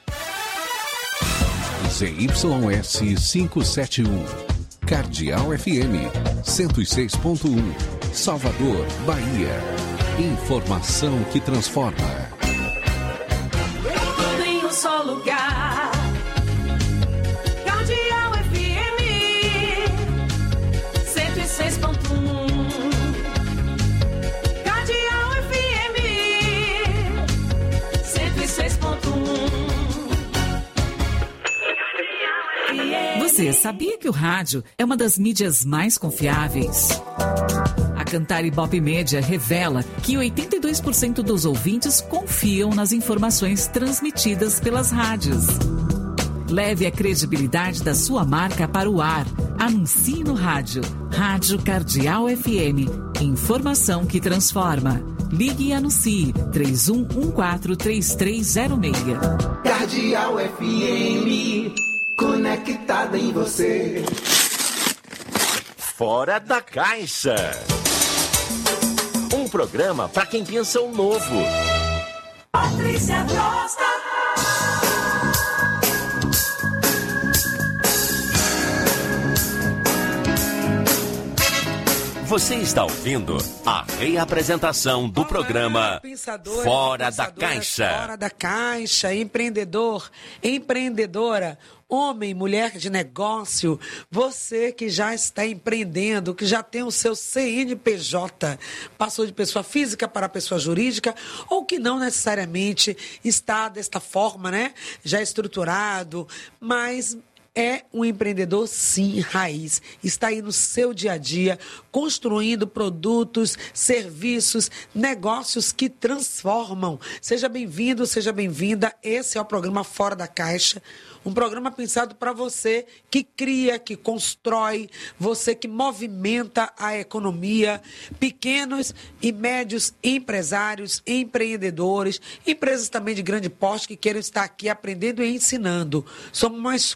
ZYS 571, Cardeal FM 106.1, Salvador, Bahia. Informação que transforma. Tudo em um só lugar. Cardeal FM 106.1. Cardeal FM 106.1. Você sabia que o rádio é uma das mídias mais confiáveis? A Cantar Ibope Média revela que 82% dos ouvintes confiam nas informações transmitidas pelas rádios. Leve a credibilidade da sua marca para o ar. Anuncie no rádio. Rádio Cardeal FM. Informação que transforma. Ligue e anuncie 31143306. Cardeal FM, conectada em você. Fora da Caixa. Um programa para quem pensa o novo. Patrícia Costa. Você está ouvindo a reapresentação do programa Fora da Caixa. Fora da Caixa, empreendedor, empreendedora, homem, mulher de negócio, você que já está empreendendo, que já tem o seu CNPJ, passou de pessoa física para pessoa jurídica, ou que não necessariamente está desta forma, né? Já estruturado, mas é um empreendedor, sim, raiz. Está aí no seu dia a dia, construindo produtos, serviços, negócios que transformam. Seja bem-vindo, seja bem-vinda. Esse é o programa Fora da Caixa. Um programa pensado para você que cria, que constrói, você que movimenta a economia, pequenos e médios empresários, empreendedores, empresas também de grande porte que queiram estar aqui aprendendo e ensinando. Somos uma escola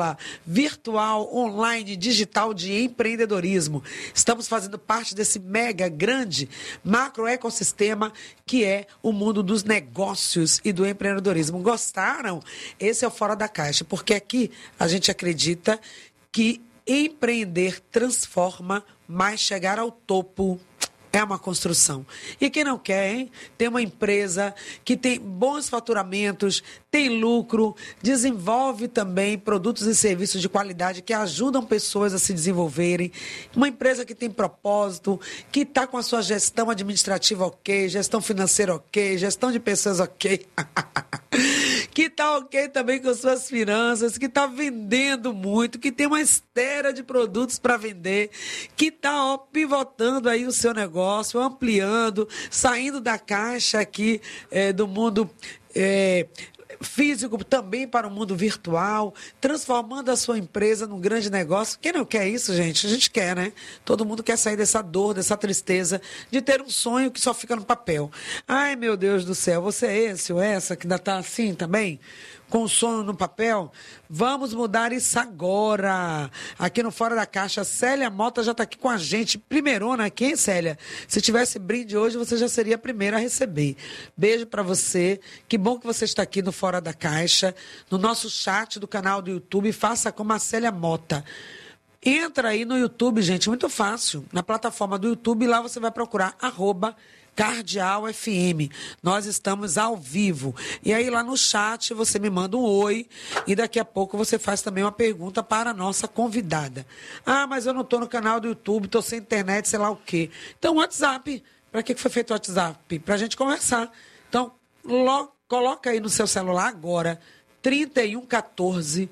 escola virtual, online, digital de empreendedorismo. Estamos fazendo parte desse mega, grande, macro ecossistema que é o mundo dos negócios e do empreendedorismo. Gostaram? Esse é o Fora da Caixa, porque aqui a gente acredita que empreender transforma, mas chegar ao topo é uma construção. E quem não quer, hein? Tem uma empresa que tem bons faturamentos, tem lucro, desenvolve também produtos e serviços de qualidade que ajudam pessoas a se desenvolverem. Uma empresa que tem propósito, que está com a sua gestão administrativa ok, gestão financeira ok, gestão de pessoas ok. Que está ok também com suas finanças, que está vendendo muito, que tem uma esteira de produtos para vender, que está pivotando aí o seu negócio, ampliando, saindo da caixa aqui do mundo físico também para o mundo virtual, transformando a sua empresa num grande negócio. Quem não quer isso, gente? A gente quer, né? Todo mundo quer sair dessa dor, dessa tristeza, de ter um sonho que só fica no papel. Ai, meu Deus do céu, você é esse ou essa que ainda está assim também? Com o sonho no papel? Vamos mudar isso agora. Aqui no Fora da Caixa, Célia Mota já está aqui com a gente. Primeirona aqui, hein, Célia? Se tivesse brinde hoje, você já seria a primeira a receber. Beijo para você. Que bom que você está aqui no Fora da Caixa, no nosso chat do canal do YouTube. Faça como a Célia Mota. Entra aí no YouTube, gente, muito fácil. Na plataforma do YouTube, lá você vai procurar @Cardeal FM. Nós estamos ao vivo. E aí lá no chat você me manda um oi e daqui a pouco você faz também uma pergunta para a nossa convidada. Ah, mas eu não estou no canal do YouTube, estou sem internet, sei lá o quê. Então, WhatsApp. Para que foi feito o WhatsApp? Para a gente conversar. Então, coloca aí no seu celular agora 3114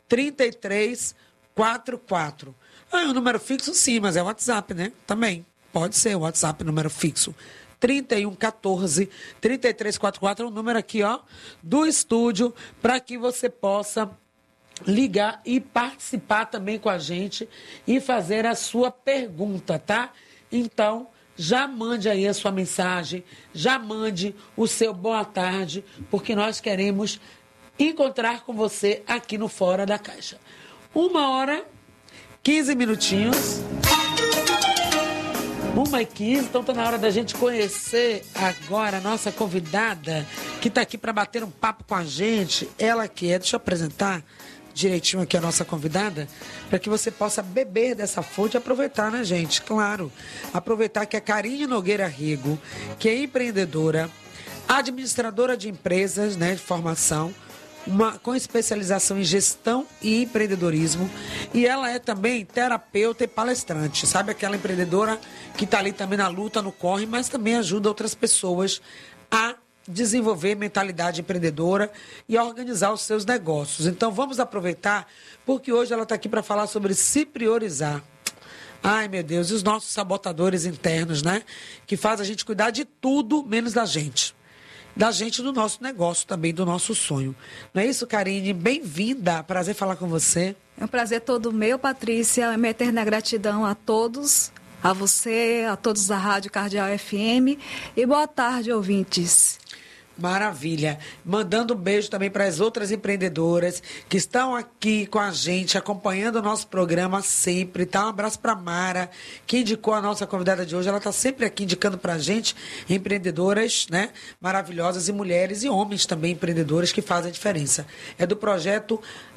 3344. Ah, é um número fixo? Sim, mas é o WhatsApp, né? Também. Pode ser o WhatsApp, número fixo. 3114 3344 é um número aqui, ó, do estúdio, para que você possa ligar e participar também com a gente e fazer a sua pergunta, tá? Então, já mande aí a sua mensagem, já mande o seu boa tarde, porque nós queremos encontrar com você aqui no Fora da Caixa. 1h, 15 minutinhos. 1h15, então está na hora da gente conhecer agora a nossa convidada, que está aqui para bater um papo com a gente. Ela que é, deixa eu apresentar direitinho aqui a nossa convidada, para que você possa beber dessa fonte e aproveitar, né, gente? Claro, aproveitar que é Karine Nogueira Rego, que é empreendedora, administradora de empresas, né, de formação, com especialização em gestão e empreendedorismo, e ela é também terapeuta e palestrante, sabe, aquela empreendedora que está ali também na luta, no corre, mas também ajuda outras pessoas a desenvolver mentalidade empreendedora e a organizar os seus negócios. Então vamos aproveitar, porque hoje ela está aqui para falar sobre se priorizar. Ai, meu Deus, e os nossos sabotadores internos, né, que faz a gente cuidar de tudo menos da gente do nosso negócio também, do nosso sonho. Não é isso, Karine? Bem-vinda, prazer falar com você. É um prazer todo meu, Patrícia, minha eterna gratidão a todos, a você, a todos da Rádio Cardeal FM e boa tarde, ouvintes. Maravilha. Mandando um beijo também para as outras empreendedoras que estão aqui com a gente, acompanhando o nosso programa sempre, tá? Um abraço para Mara, que indicou a nossa convidada de hoje. Ela está sempre aqui indicando para a gente empreendedoras, né? Maravilhosas, e mulheres e homens também empreendedores que fazem a diferença. É do projeto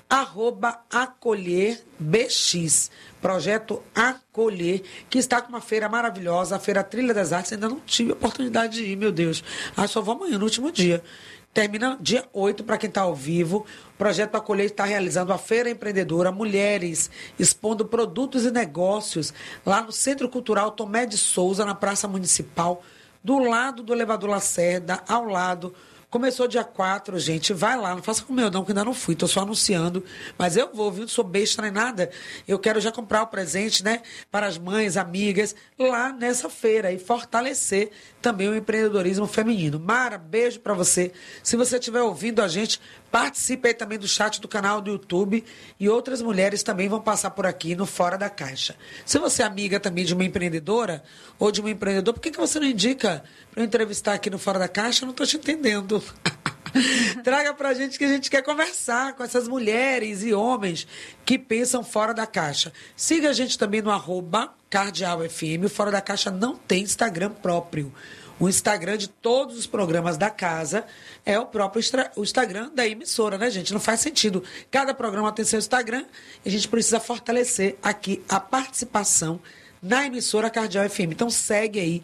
@AcolherBX. Projeto Acolher, que está com uma feira maravilhosa, a Feira Trilha das Artes. Ainda não tive a oportunidade de ir, meu Deus. Só vou amanhã, no último dia. Termina dia 8, para quem está ao vivo. O Projeto Acolher está realizando a Feira Empreendedora, mulheres expondo produtos e negócios lá no Centro Cultural Tomé de Souza, na Praça Municipal, do lado do Elevador Lacerda, ao lado. Começou dia 4, gente. Vai lá, não faça como eu não, que ainda não fui, tô só anunciando. Mas eu vou, viu? Não sou besta nem nada. Eu quero já comprar o presente, né? Para as mães, amigas, lá nessa feira e fortalecer também o empreendedorismo feminino. Mara, beijo para você. Se você estiver ouvindo a gente, participe aí também do chat do canal do YouTube, e outras mulheres também vão passar por aqui no Fora da Caixa. Se você é amiga também de uma empreendedora ou de um empreendedor, por que você não indica para eu entrevistar aqui no Fora da Caixa? Eu não estou te entendendo. Traga pra gente que a gente quer conversar com essas mulheres e homens que pensam fora da caixa. Siga a gente também no @CardealFM. O Fora da Caixa não tem Instagram próprio. O Instagram de todos os programas da casa é o próprio o Instagram da emissora, né, gente? Não faz sentido. Cada programa tem seu Instagram e a gente precisa fortalecer aqui a participação na emissora Cardeal FM. Então segue aí,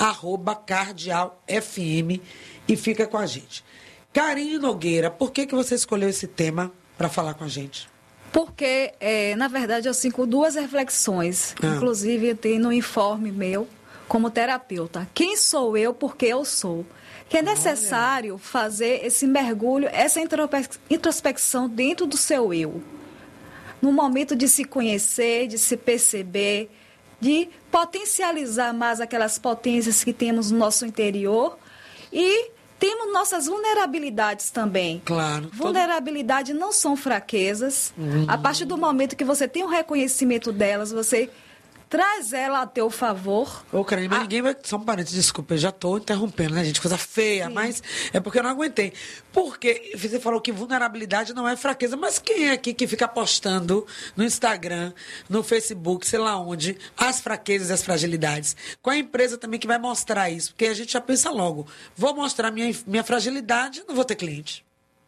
@CardealFM e fica com a gente. Karine Nogueira, por que você escolheu esse tema para falar com a gente? Porque, na verdade, eu sinto duas reflexões. Inclusive, eu tenho no informe meu, como terapeuta. Quem sou eu, porque eu sou? Que é necessário fazer esse mergulho, essa introspecção dentro do seu eu. No momento de se conhecer, de se perceber, de potencializar mais aquelas potências que temos no nosso interior e temos nossas vulnerabilidades também. Claro. Vulnerabilidade não são fraquezas. A partir do momento que você tem um reconhecimento delas, você traz ela a teu favor. Ô, Karine, mas ninguém vai... Só um parênteses, desculpa, eu já estou interrompendo, né, gente? Coisa feia, mas é porque eu não aguentei. Porque você falou que vulnerabilidade não é fraqueza, mas quem é aqui que fica postando no Instagram, no Facebook, sei lá onde, as fraquezas e as fragilidades? Qual é a empresa também que vai mostrar isso? Porque a gente já pensa logo, vou mostrar minha fragilidade, não vou ter cliente.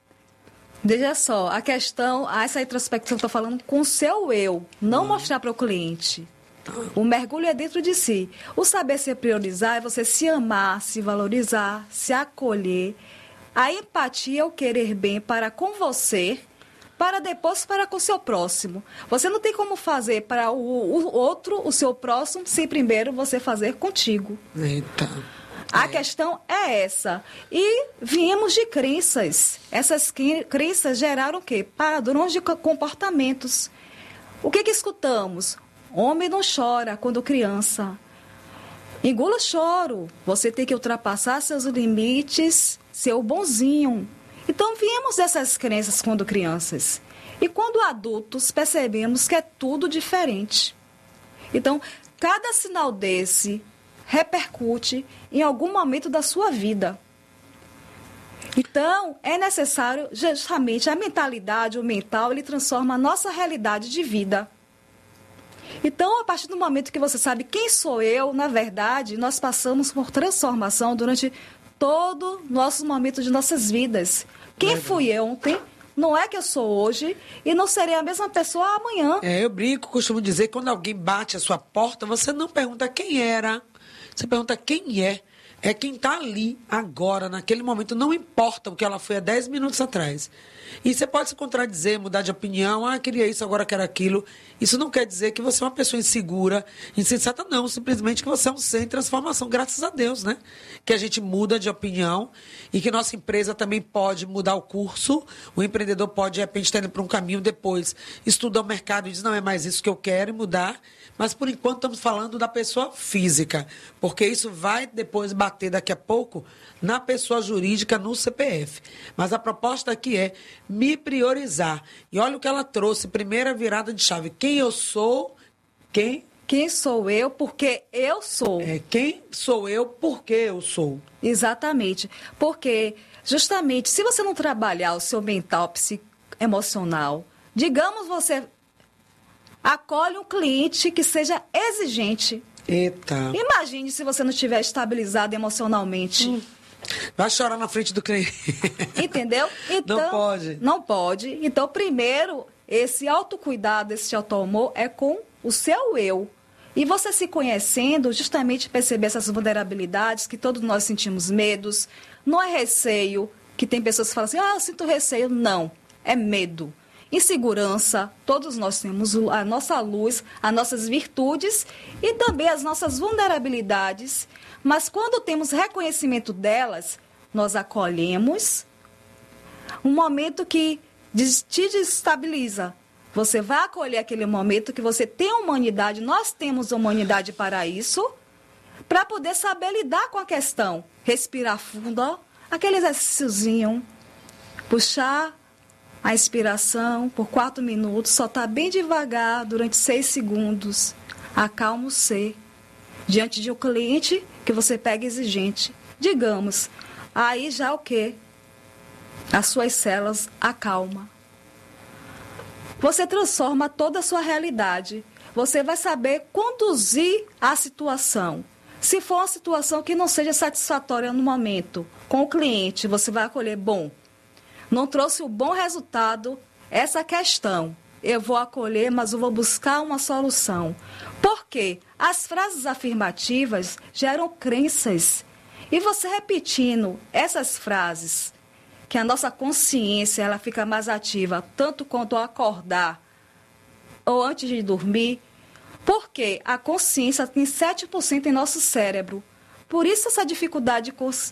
Veja só, a questão, essa introspecção que eu estou falando com o seu eu, não mostrar para o cliente. O mergulho é dentro de si. O saber se priorizar é você se amar, se valorizar, se acolher. A empatia é o querer bem para com você, para depois para com o seu próximo. Você não tem como fazer para o outro, o seu próximo, sem primeiro você fazer contigo. Eita. A questão é essa. E viemos de crenças. Essas crenças geraram o quê? Padrões de comportamentos. O que escutamos? Homem não chora quando criança. Engula choro. Você tem que ultrapassar seus limites, ser o bonzinho. Então, viemos dessas crenças quando crianças. E quando adultos, percebemos que é tudo diferente. Então, cada sinal desse repercute em algum momento da sua vida. Então, é necessário, justamente, a mentalidade, o mental, ele transforma a nossa realidade de vida. Então, a partir do momento que você sabe quem sou eu, na verdade, nós passamos por transformação durante todo o nosso momento de nossas vidas. Quem fui eu ontem, não é que eu sou hoje e não serei a mesma pessoa amanhã. Eu brinco, costumo dizer que quando alguém bate a sua porta, você não pergunta quem era, você pergunta quem é. É quem está ali, agora, naquele momento. Não importa o que ela foi há 10 minutos atrás. E você pode se contradizer, mudar de opinião. Queria isso, agora quero aquilo. Isso não quer dizer que você é uma pessoa insegura, insensata, não. Simplesmente que você é um ser em transformação, graças a Deus, né? Que a gente muda de opinião e que nossa empresa também pode mudar o curso. O empreendedor pode, de repente, estar indo para um caminho, depois estuda o mercado e diz, não é mais isso que eu quero, e mudar. Mas, por enquanto, estamos falando da pessoa física, porque isso vai depois bater daqui a pouco na pessoa jurídica, no CPF. Mas a proposta aqui é me priorizar. E olha o que ela trouxe, primeira virada de chave. Quem eu sou, Quem sou eu, porque eu sou. Quem sou eu, porque eu Exatamente. Porque, justamente, se você não trabalhar o seu mental, emocional, digamos você acolhe um cliente que seja exigente. Eita. Imagine se você não estiver estabilizado emocionalmente. Vai chorar na frente do cliente. Entendeu? Então, não pode. Não pode. Então, primeiro, esse autocuidado, esse autoamor é com o seu eu. E você se conhecendo, justamente perceber essas vulnerabilidades, que todos nós sentimos medos. Não é receio, que tem pessoas que falam assim, eu sinto receio. Não, é medo. Insegurança, todos nós temos a nossa luz, as nossas virtudes e também as nossas vulnerabilidades. Mas quando temos reconhecimento delas, nós acolhemos um momento que te desestabiliza. Você vai acolher aquele momento que você tem humanidade, nós temos humanidade para isso, para poder saber lidar com a questão. Respirar fundo, ó, aquele exercíciozinho, puxar a inspiração por 4 minutos, soltar bem devagar durante 6 segundos. Acalma o ser. Diante de um cliente que você pega exigente. Digamos, aí já o quê? as suas células acalma. Você transforma toda a sua realidade. Você vai saber conduzir a situação. Se for uma situação que não seja satisfatória no momento, com o cliente, você vai acolher, bom, não trouxe o bom resultado, essa questão. Eu vou acolher, mas eu vou buscar uma solução. Porque as frases afirmativas geram crenças. E você repetindo essas frases, que a nossa consciência ela fica mais ativa, tanto quanto ao acordar ou antes de dormir, porque a consciência tem 7% em nosso cérebro. Por isso essa dificuldade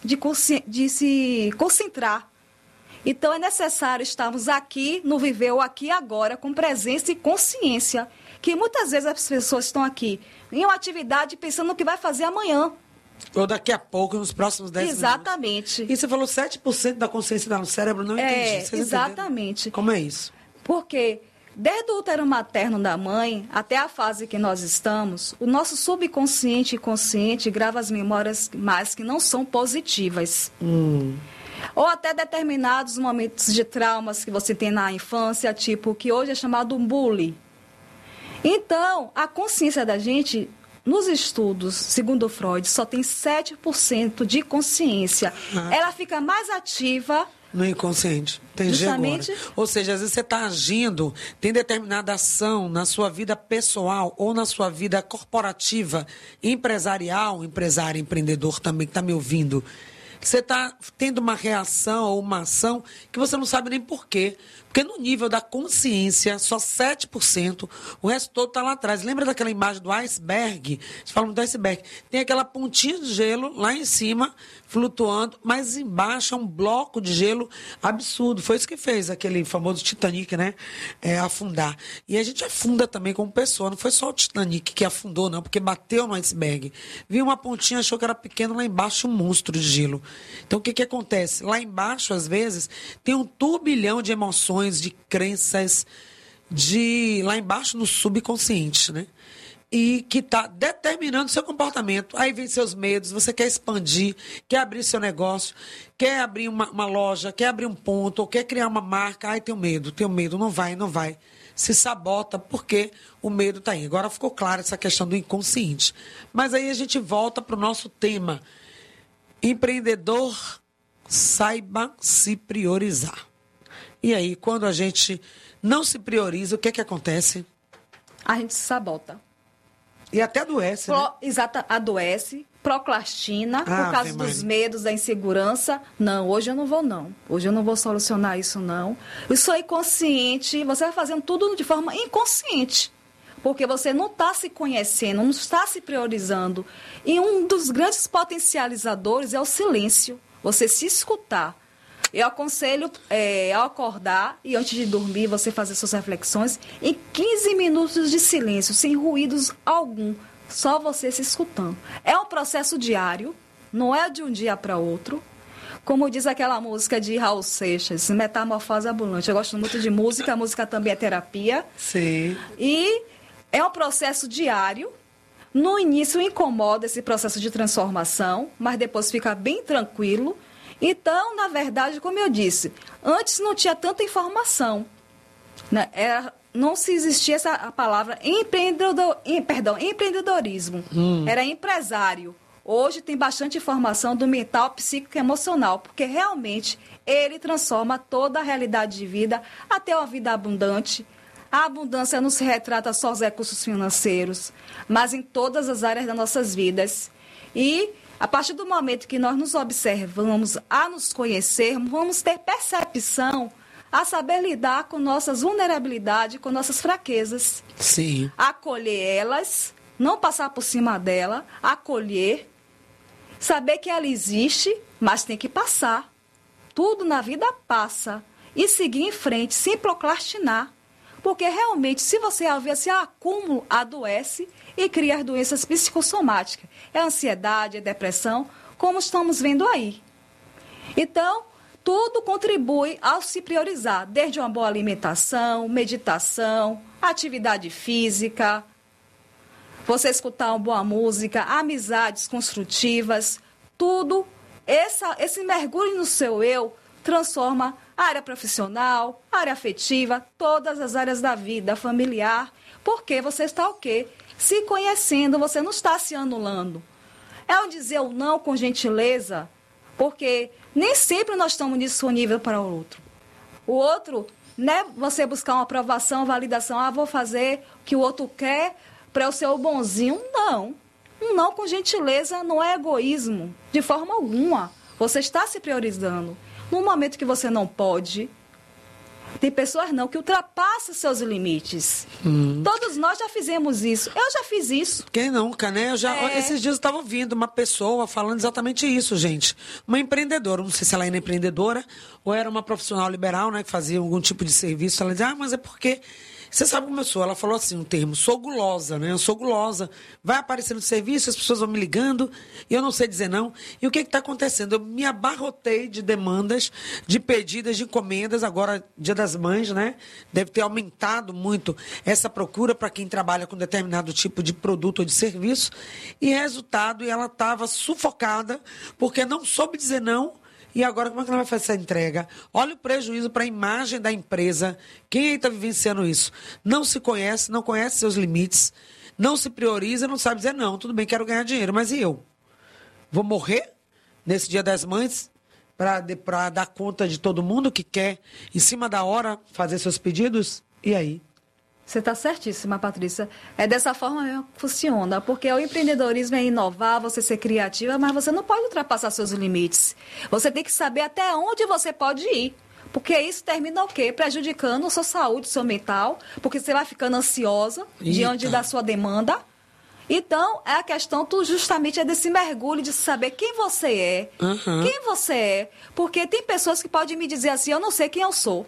de se concentrar. Então é necessário estarmos aqui, no viver ou aqui agora, com presença e consciência. Que muitas vezes as pessoas estão aqui em uma atividade pensando no que vai fazer amanhã. Ou daqui a pouco, nos próximos 10 Exatamente. minutos. E você falou 7% da consciência está no cérebro, não entendi. Vocês exatamente. Entenderam? Como é isso? Porque desde o útero materno da mãe até a fase que nós estamos, o nosso subconsciente e consciente grava as memórias mais que não são positivas. Ou até determinados momentos de traumas que você tem na infância, tipo o que hoje é chamado bullying. Então, a consciência da gente, nos estudos, segundo Freud, só tem 7% de consciência. Ela fica mais ativa no inconsciente. Entendi justamente agora. Ou seja, às vezes você está agindo, tem determinada ação na sua vida pessoal ou na sua vida corporativa, empresarial, empresário, empreendedor também que está me ouvindo. Você está tendo uma reação ou uma ação que você não sabe nem por quê. Porque no nível da consciência, só 7%, o resto todo está lá atrás. Lembra daquela imagem do iceberg? Eles falam do iceberg. Tem aquela pontinha de gelo lá em cima, flutuando, mas embaixo é um bloco de gelo absurdo. Foi isso que fez aquele famoso Titanic, né? Afundar. E a gente afunda também como pessoa. Não foi só o Titanic que afundou, não, porque bateu no iceberg. Viu uma pontinha, achou que era pequeno, lá embaixo um monstro de gelo. Então, o que acontece? Lá embaixo, às vezes, tem um turbilhão de emoções, de crenças, lá embaixo no subconsciente, né? E que está determinando seu comportamento. Aí vem seus medos, você quer expandir, quer abrir seu negócio, quer abrir uma loja, quer abrir um ponto, ou quer criar uma marca. Ai, tenho medo, não vai. Se sabota porque o medo está aí. Agora ficou clara essa questão do inconsciente. Mas aí a gente volta para o nosso tema. Empreendedor, saiba se priorizar. E aí, quando a gente não se prioriza, o que acontece? A gente se sabota. E até adoece, né? Exato, adoece, procrastina, por causa dos medos, da insegurança. Não, hoje eu não vou, não. Hoje eu não vou solucionar isso, não. Isso é inconsciente, você vai fazendo tudo de forma inconsciente. Porque você não está se conhecendo, não está se priorizando. E um dos grandes potencializadores é o silêncio. Você se escutar. Eu aconselho, ao acordar e antes de dormir, você fazer suas reflexões em 15 minutos de silêncio, sem ruídos algum, só você se escutando. É um processo diário, não é de um dia para outro. Como diz aquela música de Raul Seixas, Metamorfose Ambulante. Eu gosto muito de música, a música também é terapia. Sim. E é um processo diário. No início incomoda esse processo de transformação, mas depois fica bem tranquilo. Então, na verdade, como eu disse, antes não tinha tanta informação, né? Não se existia a palavra empreendedorismo. Era empresário. Hoje tem bastante informação do mental, psíquico e emocional, porque realmente ele transforma toda a realidade de vida até uma vida abundante. A abundância não se retrata só nos recursos financeiros, mas em todas as áreas das nossas vidas. E a partir do momento que nós nos observamos, a nos conhecermos, vamos ter percepção a saber lidar com nossas vulnerabilidades, com nossas fraquezas. Sim. Acolher elas, não passar por cima dela, acolher, saber que ela existe, mas tem que passar. Tudo na vida passa. E seguir em frente, sem procrastinar. Porque realmente, se você haver esse acúmulo, adoece e cria as doenças psicossomáticas. É a ansiedade, é a depressão, como estamos vendo aí. Então, tudo contribui ao se priorizar, desde uma boa alimentação, meditação, atividade física, você escutar uma boa música, amizades construtivas, tudo, esse mergulho no seu eu transforma área profissional, área afetiva, todas as áreas da vida, familiar, porque você está o quê? Se conhecendo, você não está se anulando. É o dizer o não com gentileza, porque nem sempre nós estamos disponíveis para o outro. O outro, não é você buscar uma aprovação, validação, vou fazer o que o outro quer para eu ser o bonzinho. Não. Um não com gentileza não é egoísmo, de forma alguma. Você está se priorizando. No momento que você não pode, tem pessoas não que ultrapassam seus limites. Todos nós já fizemos isso. Eu já fiz isso. Quem nunca, né? Esses dias eu estava ouvindo uma pessoa falando exatamente isso, gente. Uma empreendedora, não sei se ela era empreendedora ou era uma profissional liberal, né, que fazia algum tipo de serviço. Ela dizia, mas é porque... Você sabe como eu sou? Ela falou assim, um termo, sou gulosa, né? Eu sou gulosa. Vai aparecer no serviço, as pessoas vão me ligando e eu não sei dizer não. E o que está acontecendo? Eu me abarrotei de demandas, de pedidas, de encomendas. Agora, Dia das Mães, né? Deve ter aumentado muito essa procura para quem trabalha com determinado tipo de produto ou de serviço. E resultado, ela estava sufocada porque não soube dizer não. E agora, como é que ela vai fazer essa entrega? Olha o prejuízo para a imagem da empresa. Quem aí está vivenciando isso? Não se conhece, não conhece seus limites, não se prioriza, não sabe dizer não. Tudo bem, quero ganhar dinheiro, mas e eu? Vou morrer nesse Dia das Mães para dar conta de todo mundo que quer, em cima da hora, fazer seus pedidos? E aí? Você está certíssima, Patrícia. É dessa forma mesmo que funciona, porque o empreendedorismo é inovar, você ser criativa, mas você não pode ultrapassar seus limites. Você tem que saber até onde você pode ir, porque isso termina o quê? Prejudicando a sua saúde, seu mental, porque você vai ficando ansiosa diante da sua demanda. Então, é a questão justamente é desse mergulho de saber quem você é, quem você é, porque tem pessoas que podem me dizer assim, eu não sei quem eu sou.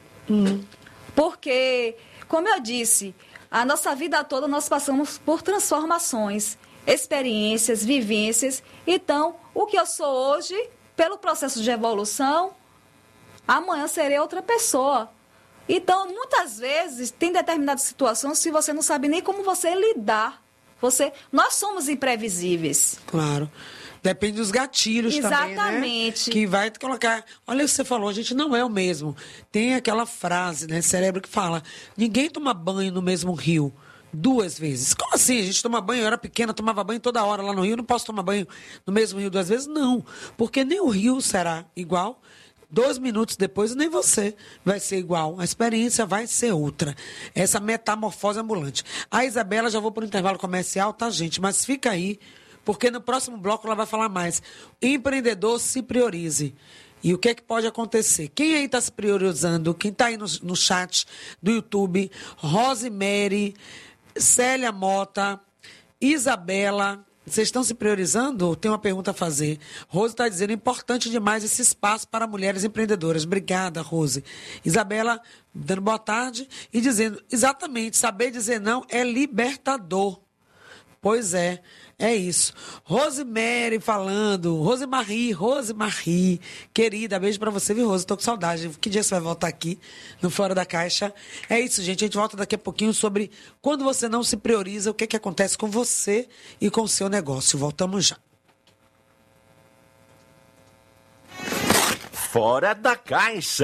Porque... Como eu disse, a nossa vida toda nós passamos por transformações, experiências, vivências. Então, o que eu sou hoje, pelo processo de evolução, amanhã serei outra pessoa. Então, muitas vezes, tem determinadas situações que você não sabe nem como você lidar. Nós somos imprevisíveis. Claro. Depende dos gatilhos também, né? Que vai colocar... Olha o que você falou, a gente não é o mesmo. Tem aquela frase, né? Cérebro que fala, ninguém toma banho no mesmo rio 2 vezes. Como assim? A gente toma banho, eu era pequena, tomava banho toda hora lá no rio, não posso tomar banho no mesmo rio 2 vezes? Não, porque nem o rio será igual. 2 minutos depois, nem você vai ser igual. A experiência vai ser outra. Essa metamorfose ambulante. A Isabela, já vou para o intervalo comercial, tá, gente? Mas fica aí, porque no próximo bloco ela vai falar mais. Empreendedor, se priorize. E o que é que pode acontecer? Quem aí está se priorizando? Quem está aí no chat do YouTube? Rosemary, Célia Mota, Isabela... Vocês estão se priorizando? Tem uma pergunta a fazer. Rose está dizendo, importante demais esse espaço para mulheres empreendedoras. Obrigada, Rose. Isabela, dando boa tarde e dizendo, exatamente, saber dizer não é libertador. Pois é isso. Rosemary falando, Rosemarie, querida, beijo pra você, viu, Rose? Tô com saudade. Que dia você vai voltar aqui no Fora da Caixa? É isso, gente. A gente volta daqui a pouquinho sobre quando você não se prioriza, o que acontece com você e com o seu negócio. Voltamos já. Fora da Caixa.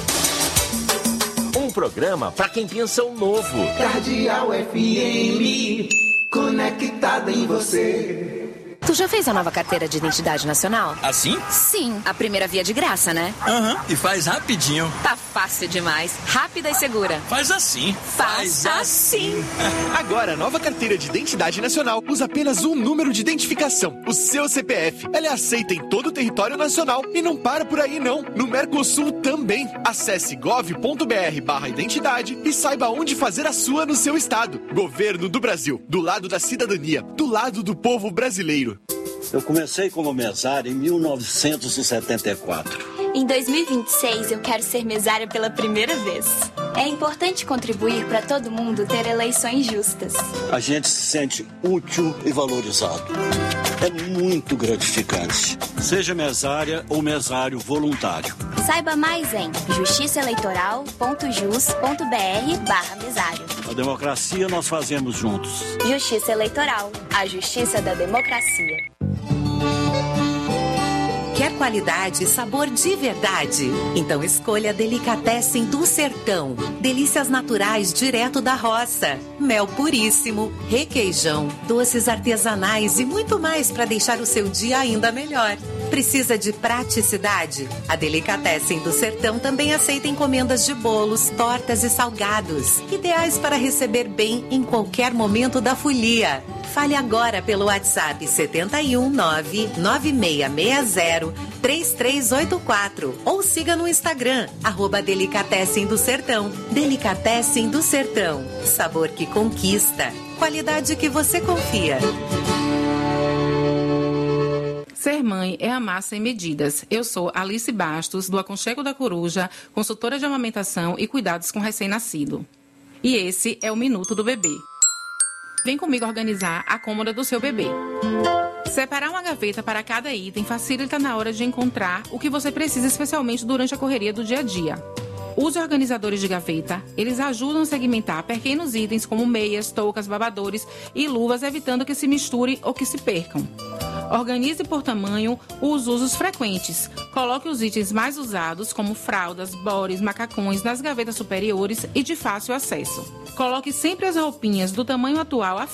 Um programa para quem pensa o novo. Cardeal FM, conectada em você. Tu já fez a nova carteira de identidade nacional? Assim? Sim, a primeira via de graça, né? E faz rapidinho. Tá fácil demais, rápida e segura. Faz assim. Faz assim. Agora, a nova carteira de identidade nacional usa apenas um número de identificação, o seu CPF. Ela é aceita em todo o território nacional e não para por aí não. No Mercosul também. Acesse gov.br/identidade e saiba onde fazer a sua no seu estado. Governo do Brasil, do lado da cidadania, do lado do povo brasileiro. Eu comecei como mesário em 1974. Em 2026, eu quero ser mesária pela primeira vez. É importante contribuir para todo mundo ter eleições justas. A gente se sente útil e valorizado. É muito gratificante. Seja mesária ou mesário voluntário. Saiba mais em justiçaeleitoral.jus.br/mesário. A democracia nós fazemos juntos. Justiça Eleitoral, a justiça da democracia. Quer qualidade e sabor de verdade? Então escolha Delicatessen do Sertão. Delícias naturais direto da roça. Mel puríssimo, requeijão, doces artesanais e muito mais para deixar o seu dia ainda melhor. Precisa de praticidade? A Delicatessen do Sertão também aceita encomendas de bolos, tortas e salgados, ideais para receber bem em qualquer momento da folia. Fale agora pelo WhatsApp 71996603384 ou siga no Instagram, @Delicatessen do Sertão. Delicatessen do Sertão. Sabor que conquista. Qualidade que você confia. Ser mãe é amar sem medidas. Eu sou Alice Bastos, do Aconchego da Coruja, consultora de amamentação e cuidados com recém-nascido. E esse é o Minuto do Bebê. Vem comigo organizar a cômoda do seu bebê. Separar uma gaveta para cada item facilita na hora de encontrar o que você precisa, especialmente durante a correria do dia a dia. Use organizadores de gaveta. Eles ajudam a segmentar pequenos itens como meias, toucas, babadores e luvas, evitando que se misturem ou que se percam. Organize por tamanho os usos frequentes. Coloque os itens mais usados, como fraldas, bores, macacões, nas gavetas superiores e de fácil acesso. Coloque sempre as roupinhas do tamanho atual à